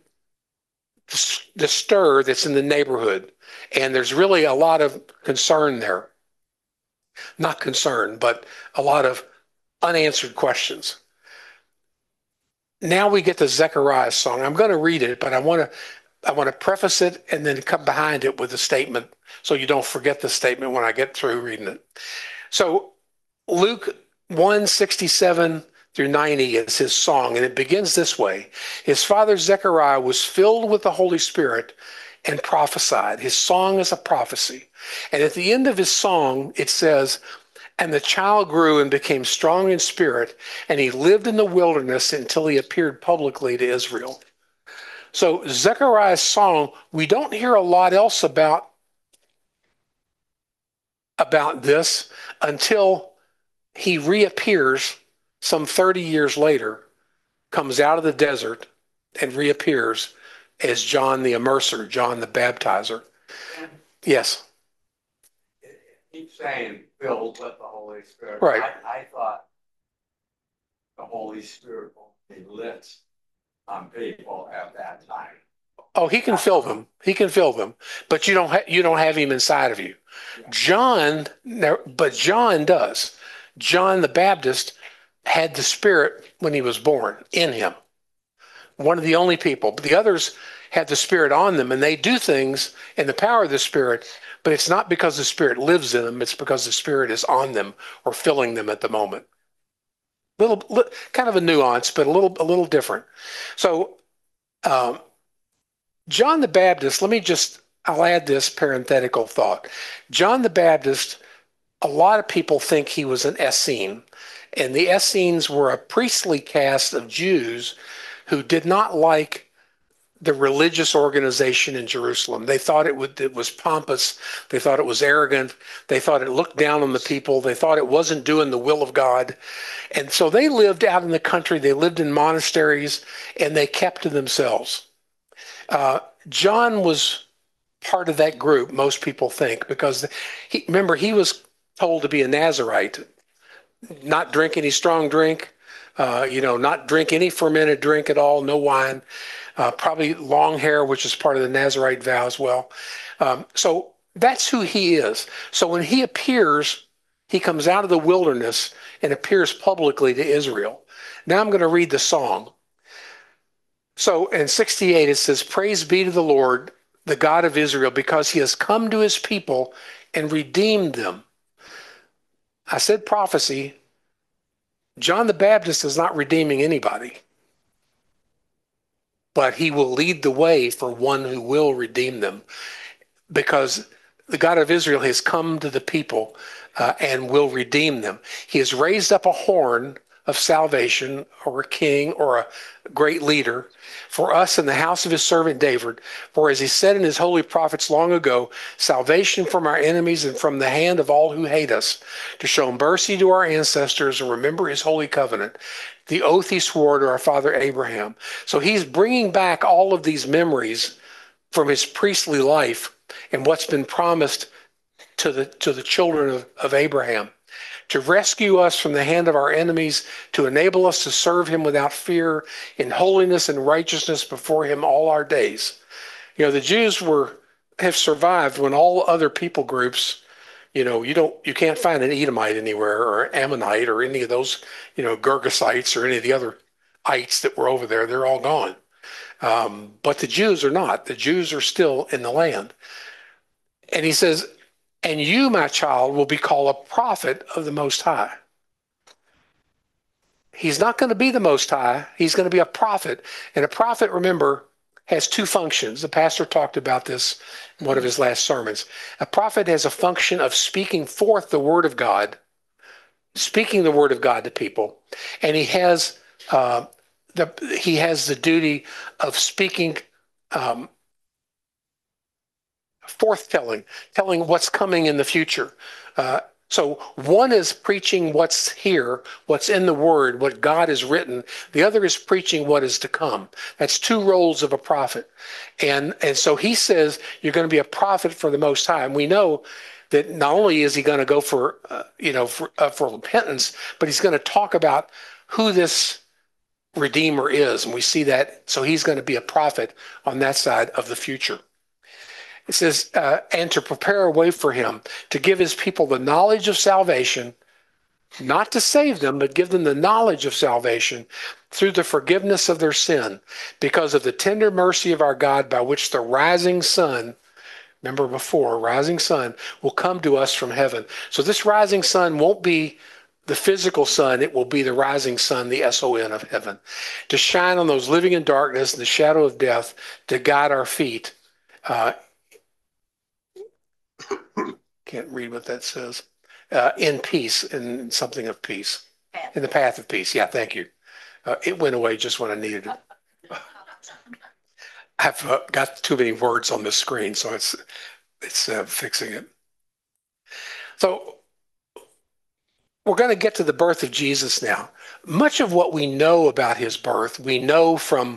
the stir that's in the neighborhood. And there's really a lot of concern there. Not concern, but a lot of unanswered questions. Now we get to Zechariah's song. I'm going to read it, but I want to I want to preface it and then come behind it with a statement so you don't forget the statement when I get through reading it. So Luke one sixty-seven through ninety is his song, and it begins this way. His father Zechariah was filled with the Holy Spirit and prophesied. His song is a prophecy. And at the end of his song, it says, and the child grew and became strong in spirit, and he lived in the wilderness until he appeared publicly to Israel. So Zechariah's song, we don't hear a lot else about, about this until he reappears some thirty years later, comes out of the desert and reappears as John the Immerser, John the Baptizer. Yes. It keeps saying filled with the Holy Spirit. Right. I, I thought the Holy Spirit only lit on people at that time. Oh, he can fill them. He can fill them, but you don't ha- you don't have him inside of you. John, but John does. John the Baptist had the Spirit when he was born in him. One of the only people, but the others have the Spirit on them, and they do things in the power of the Spirit, but it's not because the Spirit lives in them, it's because the Spirit is on them or filling them at the moment. Little, little kind of a nuance, but a little, a little different. So, um, John the Baptist, let me just, I'll add this parenthetical thought. John the Baptist, a lot of people think he was an Essene, and the Essenes were a priestly caste of Jews who did not like the religious organization in Jerusalem. They thought it, would, it was pompous. They thought it was arrogant. They thought it looked down on the people. They thought it wasn't doing the will of God. And so they lived out in the country. They lived in monasteries, and they kept to themselves. Uh, John was part of that group, most people think, because he, remember, he was told to be a Nazarite, not drink any strong drink, uh, you know, not drink any fermented drink at all, no wine, uh, probably long hair, which is part of the Nazarite vow as well. Um, so that's who he is. So when he appears, he comes out of the wilderness and appears publicly to Israel. Now I'm going to read the song. So in sixty-eight, it says, "Praise be to the Lord, the God of Israel, because he has come to his people and redeemed them." I said prophecy. John the Baptist is not redeeming anybody, but he will lead the way for one who will redeem them, because the God of Israel has come to the people uh, and will redeem them. He has raised up a horn of salvation, or a king, or a great leader for us in the house of his servant David. For as he said in his holy prophets long ago, salvation from our enemies and from the hand of all who hate us, to show mercy to our ancestors and remember his holy covenant, the oath he swore to our father Abraham. So he's bringing back all of these memories from his priestly life and what's been promised to the to the children of, of Abraham, to rescue us from the hand of our enemies, to enable us to serve him without fear, in holiness and righteousness before him all our days. You know, the Jews were have survived when all other people groups, you know, you don't you can't find an Edomite anywhere, or Ammonite, or any of those, you know, Girgasites, or any of the other ites that were over there. They're all gone. Um, but the Jews are not. The Jews are still in the land. And he says, "And you, my child, will be called a prophet of the Most High." He's not going to be the Most High. He's going to be a prophet. And a prophet, remember, has two functions. The pastor talked about this in one of his last sermons. A prophet has a function of speaking forth the word of God, speaking the word of God to people. And he has uh, the he has the duty of speaking um, forthtelling, telling what's coming in the future. Uh, so one is preaching what's here, what's in the word, what God has written. The other is preaching what is to come. That's two roles of a prophet. And, and so he says, you're going to be a prophet for the Most High. And we know that not only is he going to go for, uh, you know, for, uh, for repentance, but he's going to talk about who this Redeemer is. And we see that. So he's going to be a prophet on that side of the future. It says, uh, and to prepare a way for him, to give his people the knowledge of salvation, not to save them, but give them the knowledge of salvation through the forgiveness of their sin, because of the tender mercy of our God, by which the rising sun, remember before, rising sun, will come to us from heaven. So this rising sun won't be the physical sun, it will be the rising sun, the S O N of heaven, to shine on those living in darkness and the shadow of death, to guide our feet. Uh, Can't read what that says. Uh, in peace, in something of peace. In the path of peace. Yeah, thank you. Uh, it went away just when I needed it. I've uh, got too many words on the screen, so it's it's uh, fixing it. So we're going to get to the birth of Jesus now. Much of what we know about his birth, we know from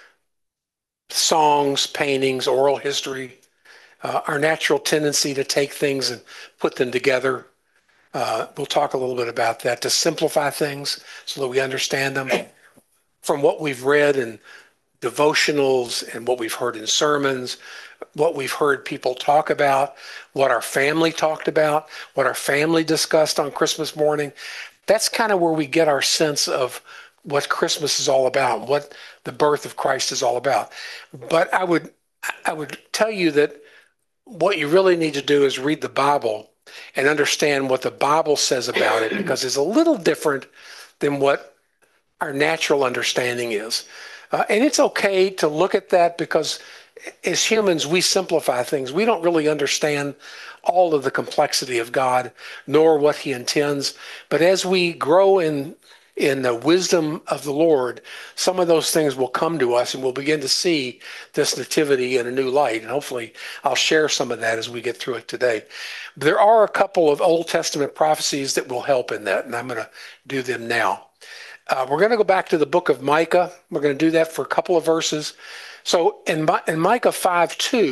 songs, paintings, oral history. Uh, our natural tendency to take things and put them together. Uh, we'll talk a little bit about that, to simplify things so that we understand them. From what we've read in devotionals and what we've heard in sermons, what we've heard people talk about, what our family talked about, what our family discussed on Christmas morning, that's kind of where we get our sense of what Christmas is all about, what the birth of Christ is all about. But I would, I would tell you that what you really need to do is read the Bible and understand what the Bible says about it, because it's a little different than what our natural understanding is. Uh, and it's okay to look at that, because as humans, we simplify things. We don't really understand all of the complexity of God, nor what he intends. But as we grow in in the wisdom of the Lord, some of those things will come to us, and we'll begin to see this nativity in a new light. And hopefully I'll share some of that as we get through it today. There are a couple of Old Testament prophecies that will help in that, and I'm going to do them now. Uh, we're going to go back to the book of Micah. We're going to do that for a couple of verses. So in, in Micah five two,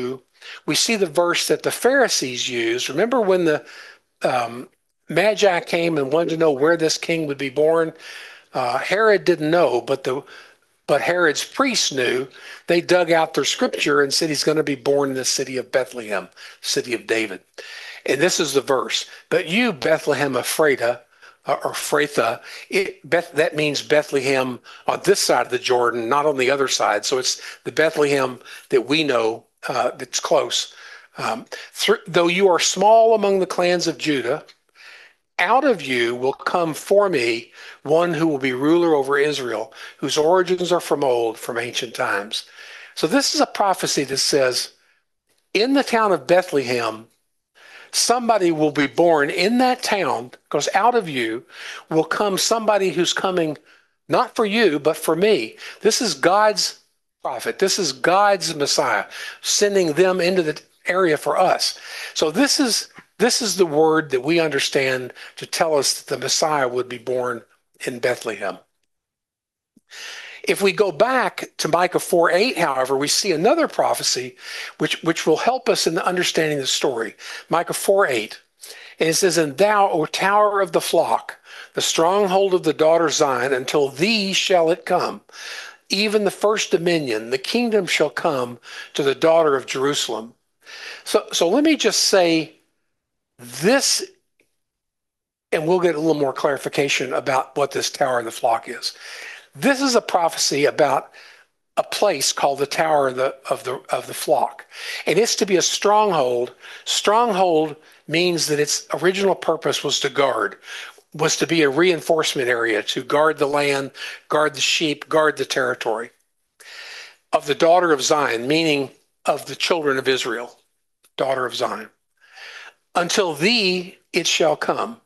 we see the verse that the Pharisees used. Remember when the um, Magi came and wanted to know where this king would be born? Uh, Herod didn't know, but the but Herod's priests knew. They dug out their scripture and said he's going to be born in the city of Bethlehem, city of David. And this is the verse. But you, Bethlehem Ephrathah, or Phratha, it, Beth, that means Bethlehem on this side of the Jordan, not on the other side. So it's the Bethlehem that we know uh, that's close. Um, th- though you are small among the clans of Judah, out of you will come for me one who will be ruler over Israel, whose origins are from old, from ancient times. So this is a prophecy that says, in the town of Bethlehem, somebody will be born in that town, because out of you will come somebody who's coming not for you, but for me. This is God's prophet. This is God's Messiah, sending them into the area for us. So this is this is the word that we understand to tell us that the Messiah would be born in Bethlehem. If we go back to Micah four eight, however, we see another prophecy which, which will help us in the understanding the story. Micah four eight. And it says, and thou, O tower of the flock, the stronghold of the daughter Zion, until thee shall it come. Even the first dominion, the kingdom shall come to the daughter of Jerusalem. So, so let me just say this, and we'll get a little more clarification about what this tower of the flock is. This is a prophecy about a place called the Tower of the, of the, of the Flock. And it's to be a stronghold. Stronghold means that its original purpose was to guard, was to be a reinforcement area, to guard the land, guard the sheep, guard the territory. Of the daughter of Zion, meaning of the children of Israel, daughter of Zion. Until thee it shall come.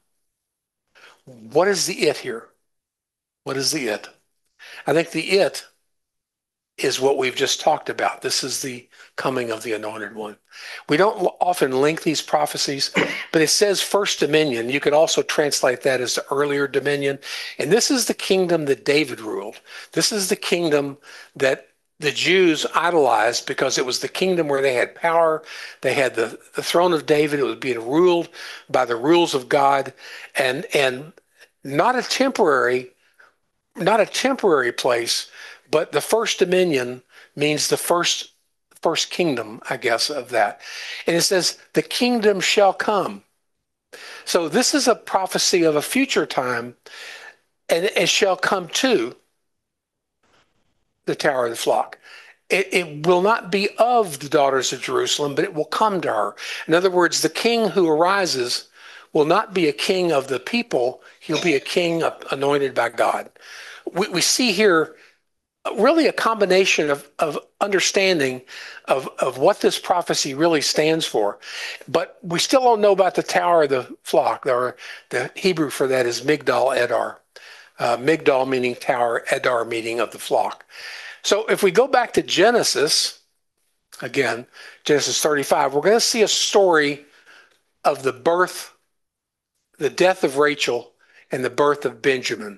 What is the it here? What is the it? I think the it is what we've just talked about. This is the coming of the Anointed One. We don't often link these prophecies, but it says first dominion. You could also translate that as the earlier dominion. And this is the kingdom that David ruled. This is the kingdom that the Jews idolized because it was the kingdom where they had power. They had the, the throne of David. It was being ruled by the rules of God, and and not a temporary, not a temporary place, but the first dominion means the first first kingdom, I guess, of that. And it says, the kingdom shall come. So this is a prophecy of a future time, and it shall come to the Tower of the Flock. It, it will not be of the daughters of Jerusalem, but it will come to her. In other words, the king who arises will not be a king of the people. He'll be a king anointed by God. We, we see here really a combination of, of understanding of, of what this prophecy really stands for. But we still don't know about the Tower of the Flock. Or the Hebrew for that is Migdal Edar. Uh, Migdal meaning tower, Edar meaning of the flock. So if we go back to Genesis, again, Genesis thirty-five, we're going to see a story of the birth, the death of Rachel, and the birth of Benjamin.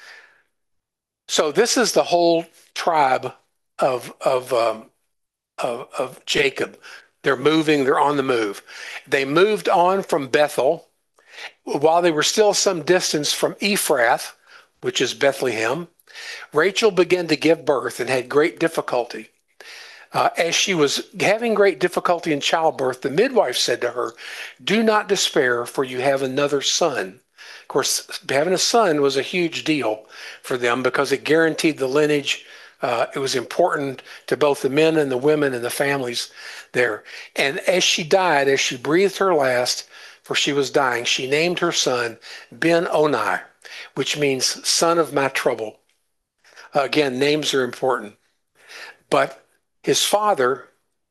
So this is the whole tribe of, of, um, of, of Jacob. They're moving, they're on the move. They moved on from Bethel while they were still some distance from Ephrath, which is Bethlehem. Rachel began to give birth and had great difficulty. Uh, as she was having great difficulty in childbirth, the midwife said to her, do not despair, for you have another son. Of course, having a son was a huge deal for them because it guaranteed the lineage. Uh, it was important to both the men and the women and the families there. And as she died, as she breathed her last, for she was dying, she named her son Ben-Oni, which means son of my trouble. Uh, again, names are important. But his father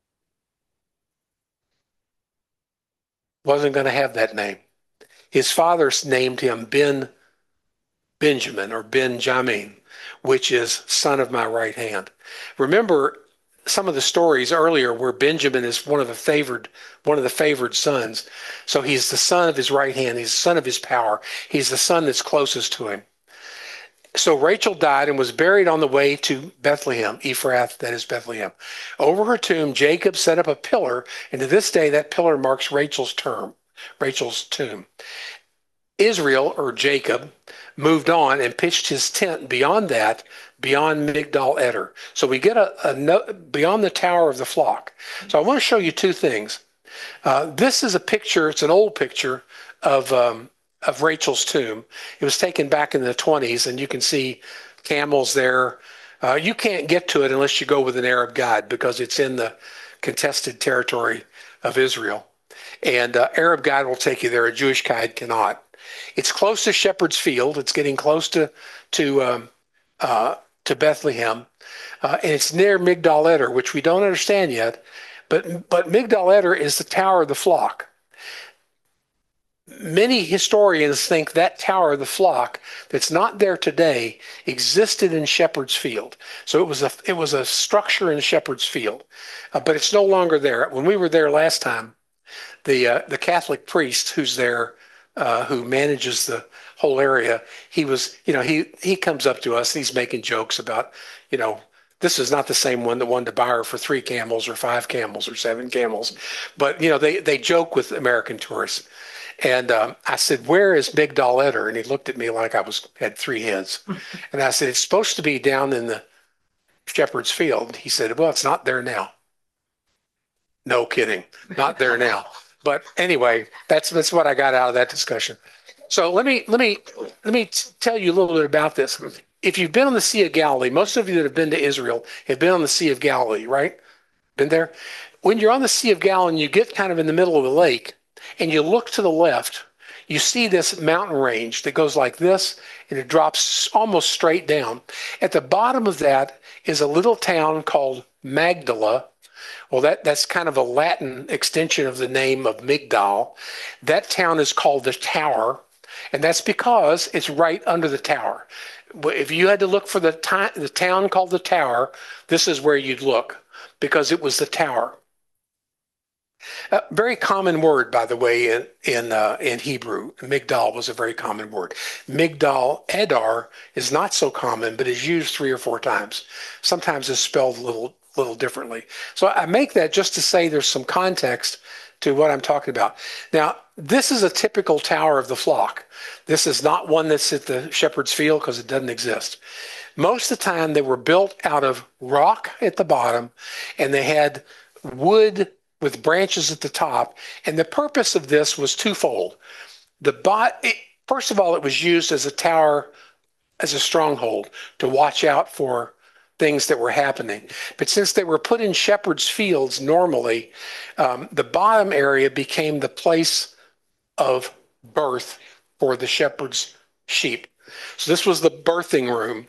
wasn't going to have that name. His father named him Ben Benjamin or Benjamin, which is son of my right hand. Remember some of the stories earlier where Benjamin is one of the favored, one of the favored sons. So he's the son of his right hand. He's the son of his power. He's the son that's closest to him. So Rachel died and was buried on the way to Bethlehem, Ephrath, that is Bethlehem. Over her tomb, Jacob set up a pillar, and to this day, that pillar marks Rachel's term, Rachel's tomb. Israel, or Jacob, moved on and pitched his tent beyond that, beyond Migdal Eder. So we get a, a no, beyond the tower of the flock. So I want to show you two things. Uh, this is a picture, it's an old picture of um, of Rachel's tomb. It was taken back in the twenties, and you can see camels there. Uh, you can't get to it unless you go with an Arab guide because it's in the contested territory of Israel. And uh, Arab guide will take you there. A Jewish guide cannot. It's close to Shepherd's Field. It's getting close to to um, uh, to Bethlehem, uh, and it's near Migdal Eder, which we don't understand yet. But but Migdal Eder is the tower of the flock. Many historians think that tower of the flock that's not there today existed in Shepherd's Field. So it was a it was a structure in Shepherd's Field, uh, but it's no longer there. When we were there last time, the uh, the Catholic priest who's there, uh, who manages the whole area, he was you know he he comes up to us and he's making jokes about you know. This is not the same one that wanted to buy her for three camels or five camels or seven camels, but you know they they joke with American tourists. And um, I said, "Where is Migdal Eder?" And he looked at me like I was had three heads. And I said, "It's supposed to be down in the Shepherd's Field." He said, "Well, it's not there now." No kidding, not there now. But anyway, that's that's what I got out of that discussion. So let me let me let me tell you a little bit about this. If you've been on the Sea of Galilee, most of you that have been to Israel have been on the Sea of Galilee, right? Been there? When you're on the Sea of Galilee and you get kind of in the middle of the lake and you look to the left, you see this mountain range that goes like this and it drops almost straight down. At the bottom of that is a little town called Magdala. Well, that, that's kind of a Latin extension of the name of Migdal. That town is called the Tower, and that's because it's right under the tower. If you had to look for the, t- the town called the Tower, this is where you'd look because it was the tower. A very common word, by the way, in in, uh, in Hebrew. Migdal was a very common word. Migdal Eder is not so common, but is used three or four times. Sometimes it's spelled a little little differently. So I make that just to say there's some context to what I'm talking about. Now, this is a typical tower of the flock. This is not one that's at the Shepherd's Field because it doesn't exist. Most of the time, they were built out of rock at the bottom, and they had wood with branches at the top. And the purpose of this was twofold. The bot, it, first of all, it was used as a tower, as a stronghold to watch out for things that were happening. But since they were put in shepherd's fields normally, um, the bottom area became the place of birth for the shepherd's sheep. So this was the birthing room.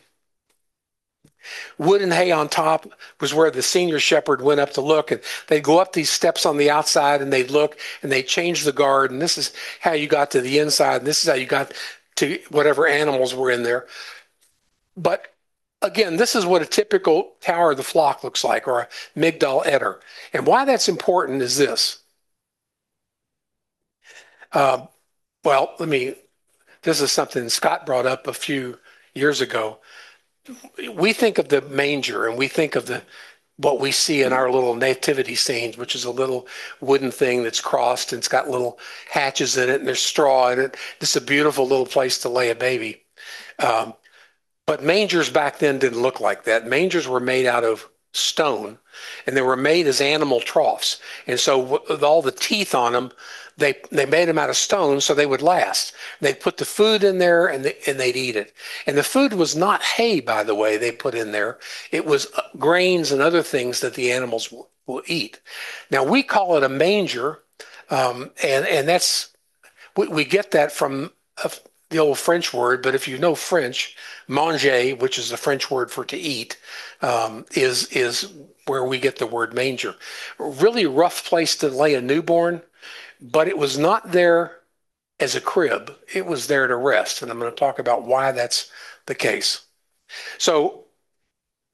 Wood and hay on top was where the senior shepherd went up to look, and they'd go up these steps on the outside and they'd look and they'd change the guard, and this is how you got to the inside, and this is how you got to whatever animals were in there. But again, this is what a typical tower of the flock looks like, or a Migdal Eder. And why that's important is this. Uh, well, let me, this is something Scott brought up a few years ago. We think of the manger and we think of the what we see in our little nativity scenes, which is a little wooden thing that's crossed and it's got little hatches in it and there's straw in it. This is a beautiful little place to lay a baby. Um, but mangers back then didn't look like that. Mangers were made out of stone and they were made as animal troughs. And so with all the teeth on them, They they made them out of stone so they would last. They'd put the food in there and, they, and they'd eat it. And the food was not hay, by the way, they put in there. It was grains and other things that the animals will, will eat. Now, we call it a manger, um, and, and that's, we, we get that from a, the old French word, but if you know French, manger, which is the French word for to eat, um, is, is where we get the word manger. A really rough place to lay a newborn. But it was not there as a crib. It was there to rest. And I'm going to talk about why that's the case. So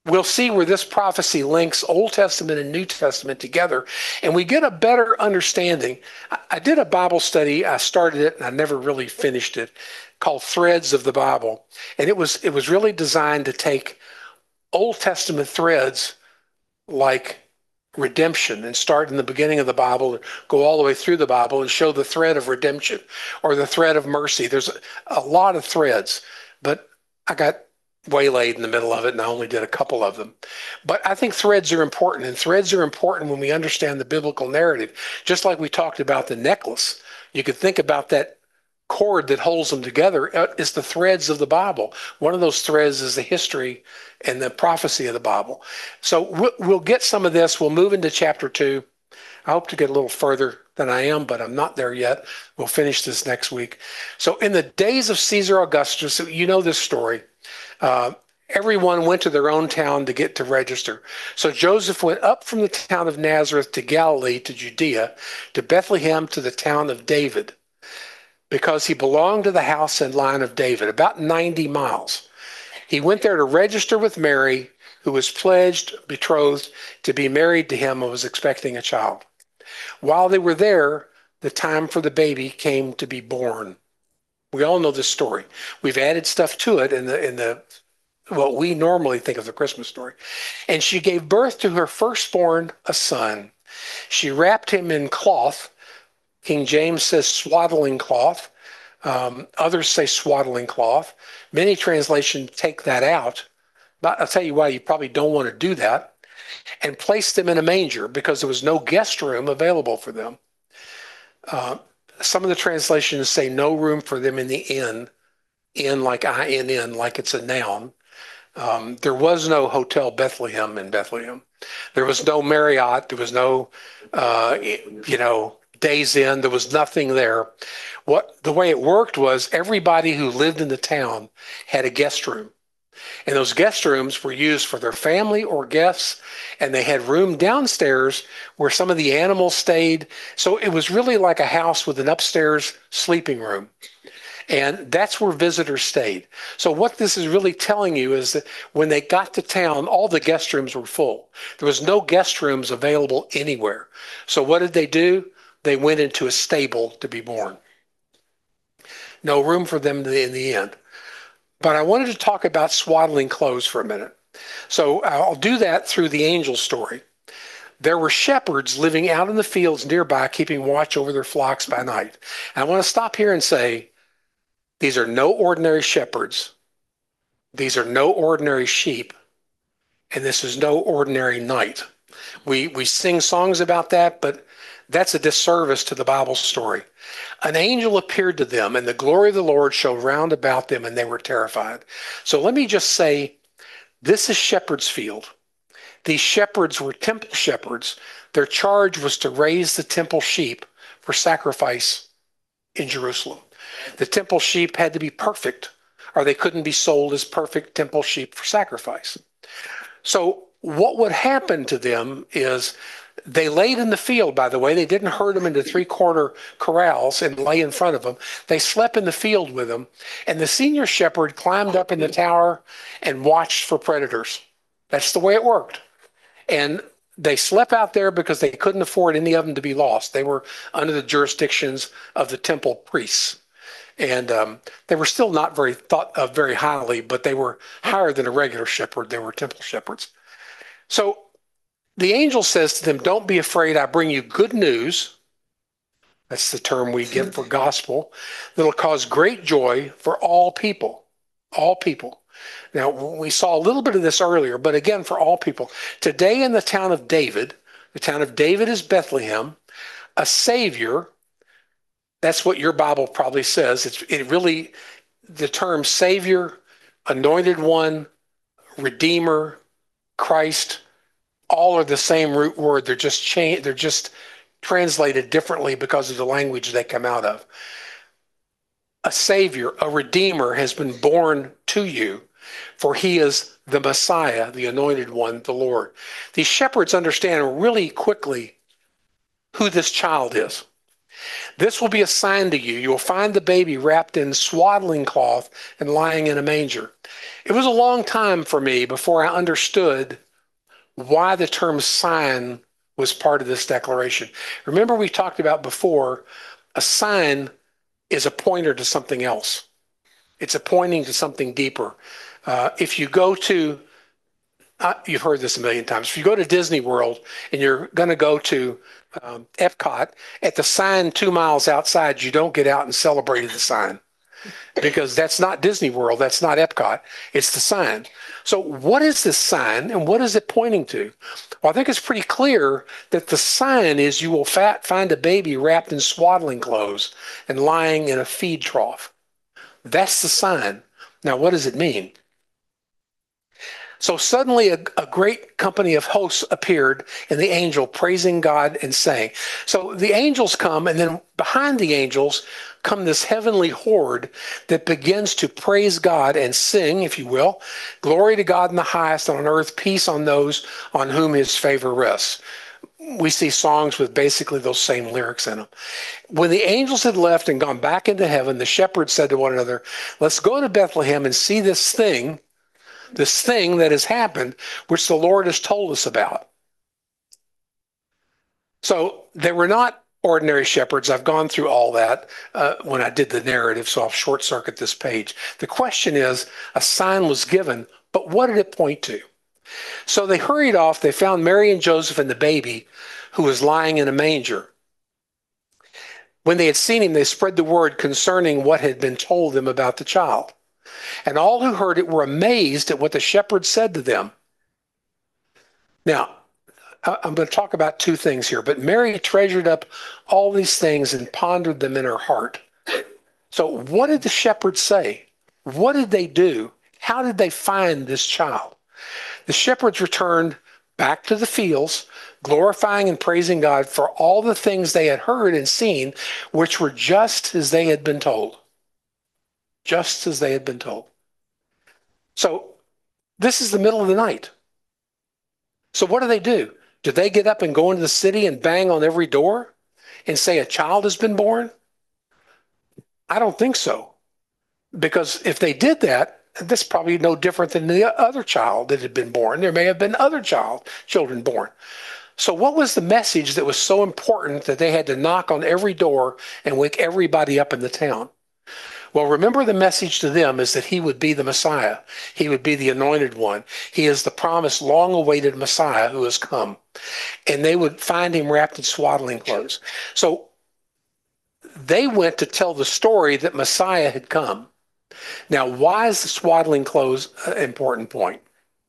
we'll see where this prophecy links Old Testament and New Testament together, and we get a better understanding. I did a Bible study. I started it, and I never really finished it, called Threads of the Bible. And it was it was really designed to take Old Testament threads like redemption and start in the beginning of the Bible and go all the way through the Bible and show the thread of redemption or the thread of mercy. There's a, a lot of threads, but I got waylaid in the middle of it and I only did a couple of them. But I think threads are important, and threads are important when we understand the biblical narrative. Just like we talked about the necklace, you could think about that cord that holds them together is the threads of the Bible. One of those threads is the history and the prophecy of the Bible. So we'll get some of this. We'll move into chapter two. I hope to get a little further than I am, but I'm not there yet. We'll finish this next week. So in the days of Caesar Augustus, you know this story, uh, everyone went to their own town to get to register. So Joseph went up from the town of Nazareth to Galilee, to Judea, to Bethlehem, to the town of David, because he belonged to the house and line of David, about ninety miles. He went there to register with Mary, who was pledged, betrothed, to be married to him and was expecting a child. While they were there, the time for the baby came to be born. We all know this story. We've added stuff to it in the in the what we normally think of the Christmas story. And she gave birth to her firstborn, a son. She wrapped him in cloth. King James says swaddling cloth. Um, others say swaddling cloth. Many translations take that out. But I'll tell you why you probably don't want to do that. And placed them in a manger because there was no guest room available for them. Uh, some of the translations say no room for them in the inn. Inn like I N N, like it's a noun. Um, there was no Hotel Bethlehem in Bethlehem. There was no Marriott. There was no, uh, you know, Days Inn. There was nothing there. What the way it worked was everybody who lived in the town had a guest room. And those guest rooms were used for their family or guests, and they had room downstairs where some of the animals stayed. So it was really like a house with an upstairs sleeping room. And that's where visitors stayed. So what this is really telling you is that when they got to town, all the guest rooms were full. There was no guest rooms available anywhere. So what did they do? They went into a stable to be born. No room for them in the end. But I wanted to talk about swaddling clothes for a minute. So I'll do that through the angel story. There were shepherds living out in the fields nearby, keeping watch over their flocks by night. And I want to stop here and say, these are no ordinary shepherds. These are no ordinary sheep. And this is no ordinary night. We, we sing songs about that, but that's a disservice to the Bible story. An angel appeared to them, and the glory of the Lord shone round about them, and they were terrified. So let me just say, this is Shepherd's Field. These shepherds were temple shepherds. Their charge was to raise the temple sheep for sacrifice in Jerusalem. The temple sheep had to be perfect, or they couldn't be sold as perfect temple sheep for sacrifice. So what would happen to them is they laid in the field, by the way. They didn't herd them into three-quarter corrals and lay in front of them. They slept in the field with them. And the senior shepherd climbed up in the tower and watched for predators. That's the way it worked. And they slept out there because they couldn't afford any of them to be lost. They were under the jurisdictions of the temple priests. And um, they were still not very thought of very highly, but they were higher than a regular shepherd. They were temple shepherds. So the angel says to them, don't be afraid. I bring you good news. That's the term we give for gospel. That'll cause great joy for all people. All people. Now, we saw a little bit of this earlier, but again, for all people. Today in the town of David, the town of David is Bethlehem, a Savior. That's what your Bible probably says. It's it really, the term Savior, Anointed One, Redeemer, Christ, all are the same root word. They're just changed. They're just translated differently because of the language they come out of. A Savior, a Redeemer has been born to you, for he is the Messiah, the Anointed One, the Lord. These shepherds understand really quickly who this child is. This will be a sign to you. You will find the baby wrapped in swaddling cloth and lying in a manger. It was a long time for me before I understood why the term sign was part of this declaration. Remember, we talked about before, a sign is a pointer to something else. It's a pointing to something deeper. Uh, if you go to, uh, you've heard this a million times, if you go to Disney World and you're going to go to um, Epcot, at the sign two miles outside, you don't get out and celebrate the sign because that's not Disney World. That's not Epcot. It's the sign. So what is this sign and what is it pointing to? Well, I think it's pretty clear that the sign is you will fat, find a baby wrapped in swaddling clothes and lying in a feed trough. That's the sign. Now, what does it mean? So suddenly a, a great company of hosts appeared and the angel praising God and saying. So the angels come, and then behind the angels come this heavenly horde that begins to praise God and sing, if you will, glory to God in the highest, and on earth peace on those on whom his favor rests. We see songs with basically those same lyrics in them. When the angels had left and gone back into heaven, the shepherds said to one another, let's go to Bethlehem and see this thing this thing that has happened, which the Lord has told us about. So they were not ordinary shepherds. I've gone through all that uh, when I did the narrative, so I'll short circuit this page. The question is, a sign was given, but what did it point to? So they hurried off. They found Mary and Joseph and the baby who was lying in a manger. When they had seen him, they spread the word concerning what had been told them about the child. And all who heard it were amazed at what the shepherds said to them. Now, I'm going to talk about two things here, but Mary treasured up all these things and pondered them in her heart. So what did the shepherds say? What did they do? How did they find this child? The shepherds returned back to the fields, glorifying and praising God for all the things they had heard and seen, which were just as they had been told. Just as they had been told. So this is the middle of the night. So what do they do? Do they get up and go into the city and bang on every door and say a child has been born? I don't think so. Because if they did that, that's probably no different than the other child that had been born. There may have been other child, children born. So what was the message that was so important that they had to knock on every door and wake everybody up in the town? Well, remember, the message to them is that he would be the Messiah. He would be the anointed one. He is the promised, long-awaited Messiah who has come. And they would find him wrapped in swaddling clothes. So they went to tell the story that Messiah had come. Now, why is the swaddling clothes an important point?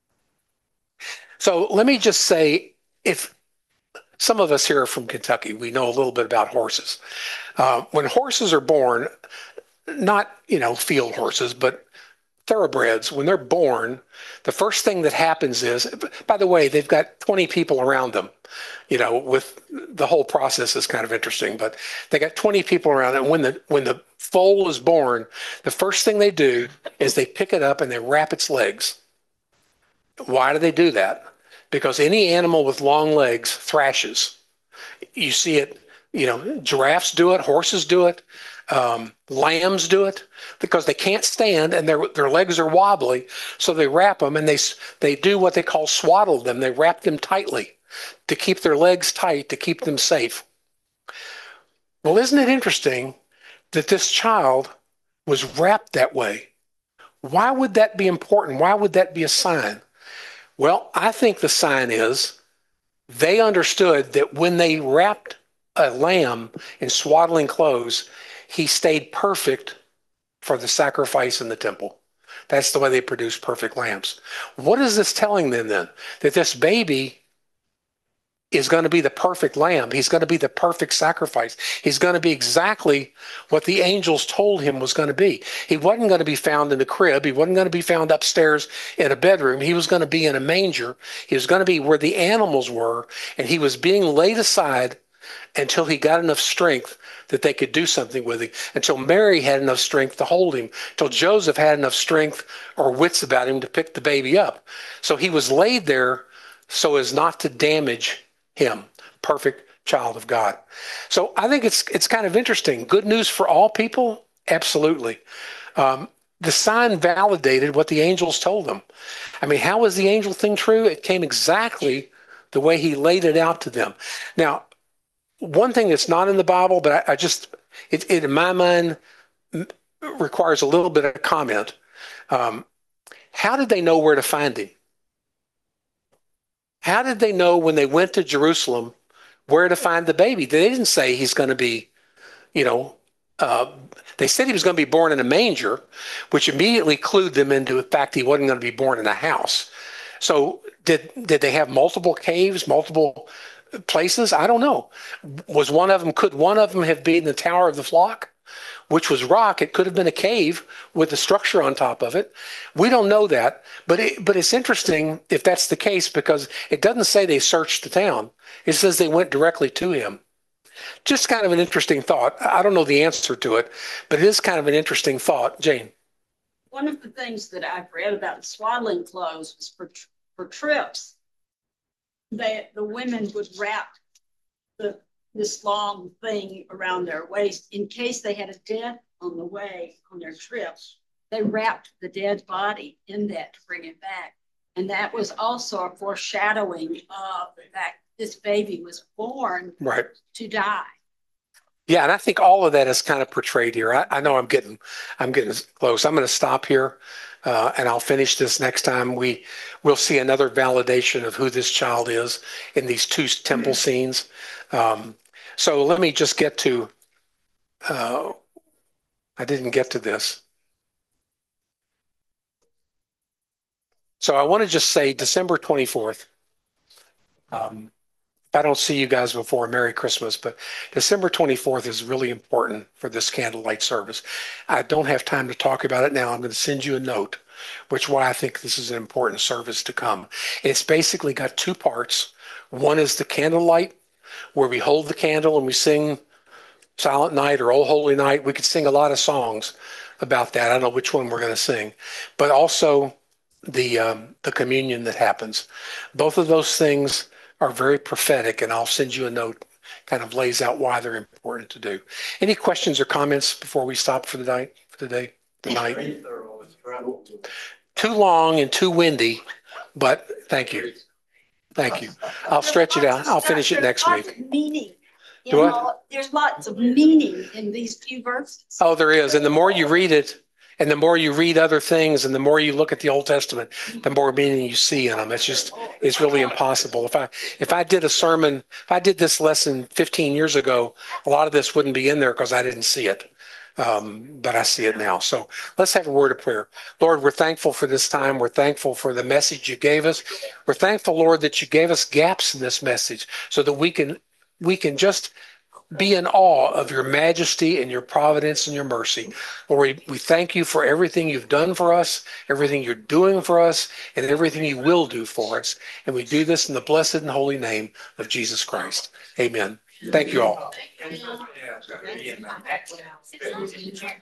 So let me just say, if some of us here are from Kentucky, we know a little bit about horses. Uh, when horses are born, not, you know, field horses, but thoroughbreds, when they're born, the first thing that happens is, by the way, they've got twenty people around them, you know, with the whole process is kind of interesting, but they got twenty people around them. When the, when the foal is born, the first thing they do is they pick it up and they wrap its legs. Why do they do that? Because any animal with long legs thrashes. You see it, you know, giraffes do it, horses do it. Um, lambs do it because they can't stand and their their legs are wobbly, so they wrap them and they they do what they call swaddle them. They wrap them tightly to keep their legs tight, to keep them safe. Well, isn't it interesting that this child was wrapped that way? Why would that be important? Why would that be a sign? Well, I think the sign is they understood that when they wrapped a lamb in swaddling clothes, he stayed perfect for the sacrifice in the temple. That's the way they produce perfect lambs. What is this telling them then? That this baby is going to be the perfect lamb. He's going to be the perfect sacrifice. He's going to be exactly what the angels told him was going to be. He wasn't going to be found in the crib. He wasn't going to be found upstairs in a bedroom. He was going to be in a manger. He was going to be where the animals were, and he was being laid aside until he got enough strength that they could do something with him, until Mary had enough strength to hold him, until Joseph had enough strength or wits about him to pick the baby up. So he was laid there so as not to damage him, perfect child of God. So I think it's it's kind of interesting. Good news for all people? Absolutely. Um, the sign validated what the angels told them. I mean, how was the angel thing true? It came exactly the way he laid it out to them. Now, one thing that's not in the Bible, but I, I just, it, it, in my mind, requires a little bit of comment. Um, how did they know where to find him? How did they know when they went to Jerusalem where to find the baby? They didn't say he's going to be, you know, uh, they said he was going to be born in a manger, which immediately clued them into the fact he wasn't going to be born in a house. So did did they have multiple caves, multiple places? I don't know. Was one of them, could one of them have been the Tower of the Flock, which was rock? It could have been a cave with a structure on top of it. We don't know that, but it, but it's interesting if that's the case, because it doesn't say they searched the town. It says they went directly to him. Just kind of an interesting thought. I don't know the answer to it, but it is kind of an interesting thought. Jane. One of the things that I've read about swaddling clothes was for for trips. They, the women would wrap the this long thing around their waist in case they had a death on the way on their trip. They wrapped the dead body in that to bring it back. And that was also a foreshadowing of the fact this baby was born right. to die. Yeah, and I think all of that is kind of portrayed here. I, I know I'm getting I'm getting close. I'm going to stop here, uh, and I'll finish this next time. We we'll see another validation of who this child is in these two temple scenes. Um, so let me just get to. Uh, I didn't get to this. So I want to just say December twenty-fourth. Um, I don't see you guys before, Merry Christmas, but December twenty-fourth is really important for this candlelight service. I don't have time to talk about it now. I'm going to send you a note, which is why I think this is an important service to come. It's basically got two parts. One is the candlelight, where we hold the candle and we sing Silent Night or Oh Holy Night. We could sing a lot of songs about that. I don't know which one we're going to sing, but also the um, the communion that happens. Both of those things are very prophetic, and I'll send you a note kind of lays out why they're important to do. Any questions or comments before we stop for the night for the day the night? Too long and too windy, but thank you. Thank you. I'll stretch it out. I'll finish it next week. Meaning. Do what? Know, there's lots of meaning in these few verses. Oh, there is. And the more you read it, and the more you read other things, and the more you look at the Old Testament, the more meaning you see in them. It's just, it's really impossible. If I, if I did a sermon, if I did this lesson fifteen years ago, a lot of this wouldn't be in there because I didn't see it. Um, but I see it now. So let's have a word of prayer. Lord, we're thankful for this time. We're thankful for the message you gave us. We're thankful, Lord, that you gave us gaps in this message so that we can, we can just be in awe of your majesty and your providence and your mercy. Lord, we, we thank you for everything you've done for us, everything you're doing for us, and everything you will do for us. And we do this in the blessed and holy name of Jesus Christ. Amen. Thank you all.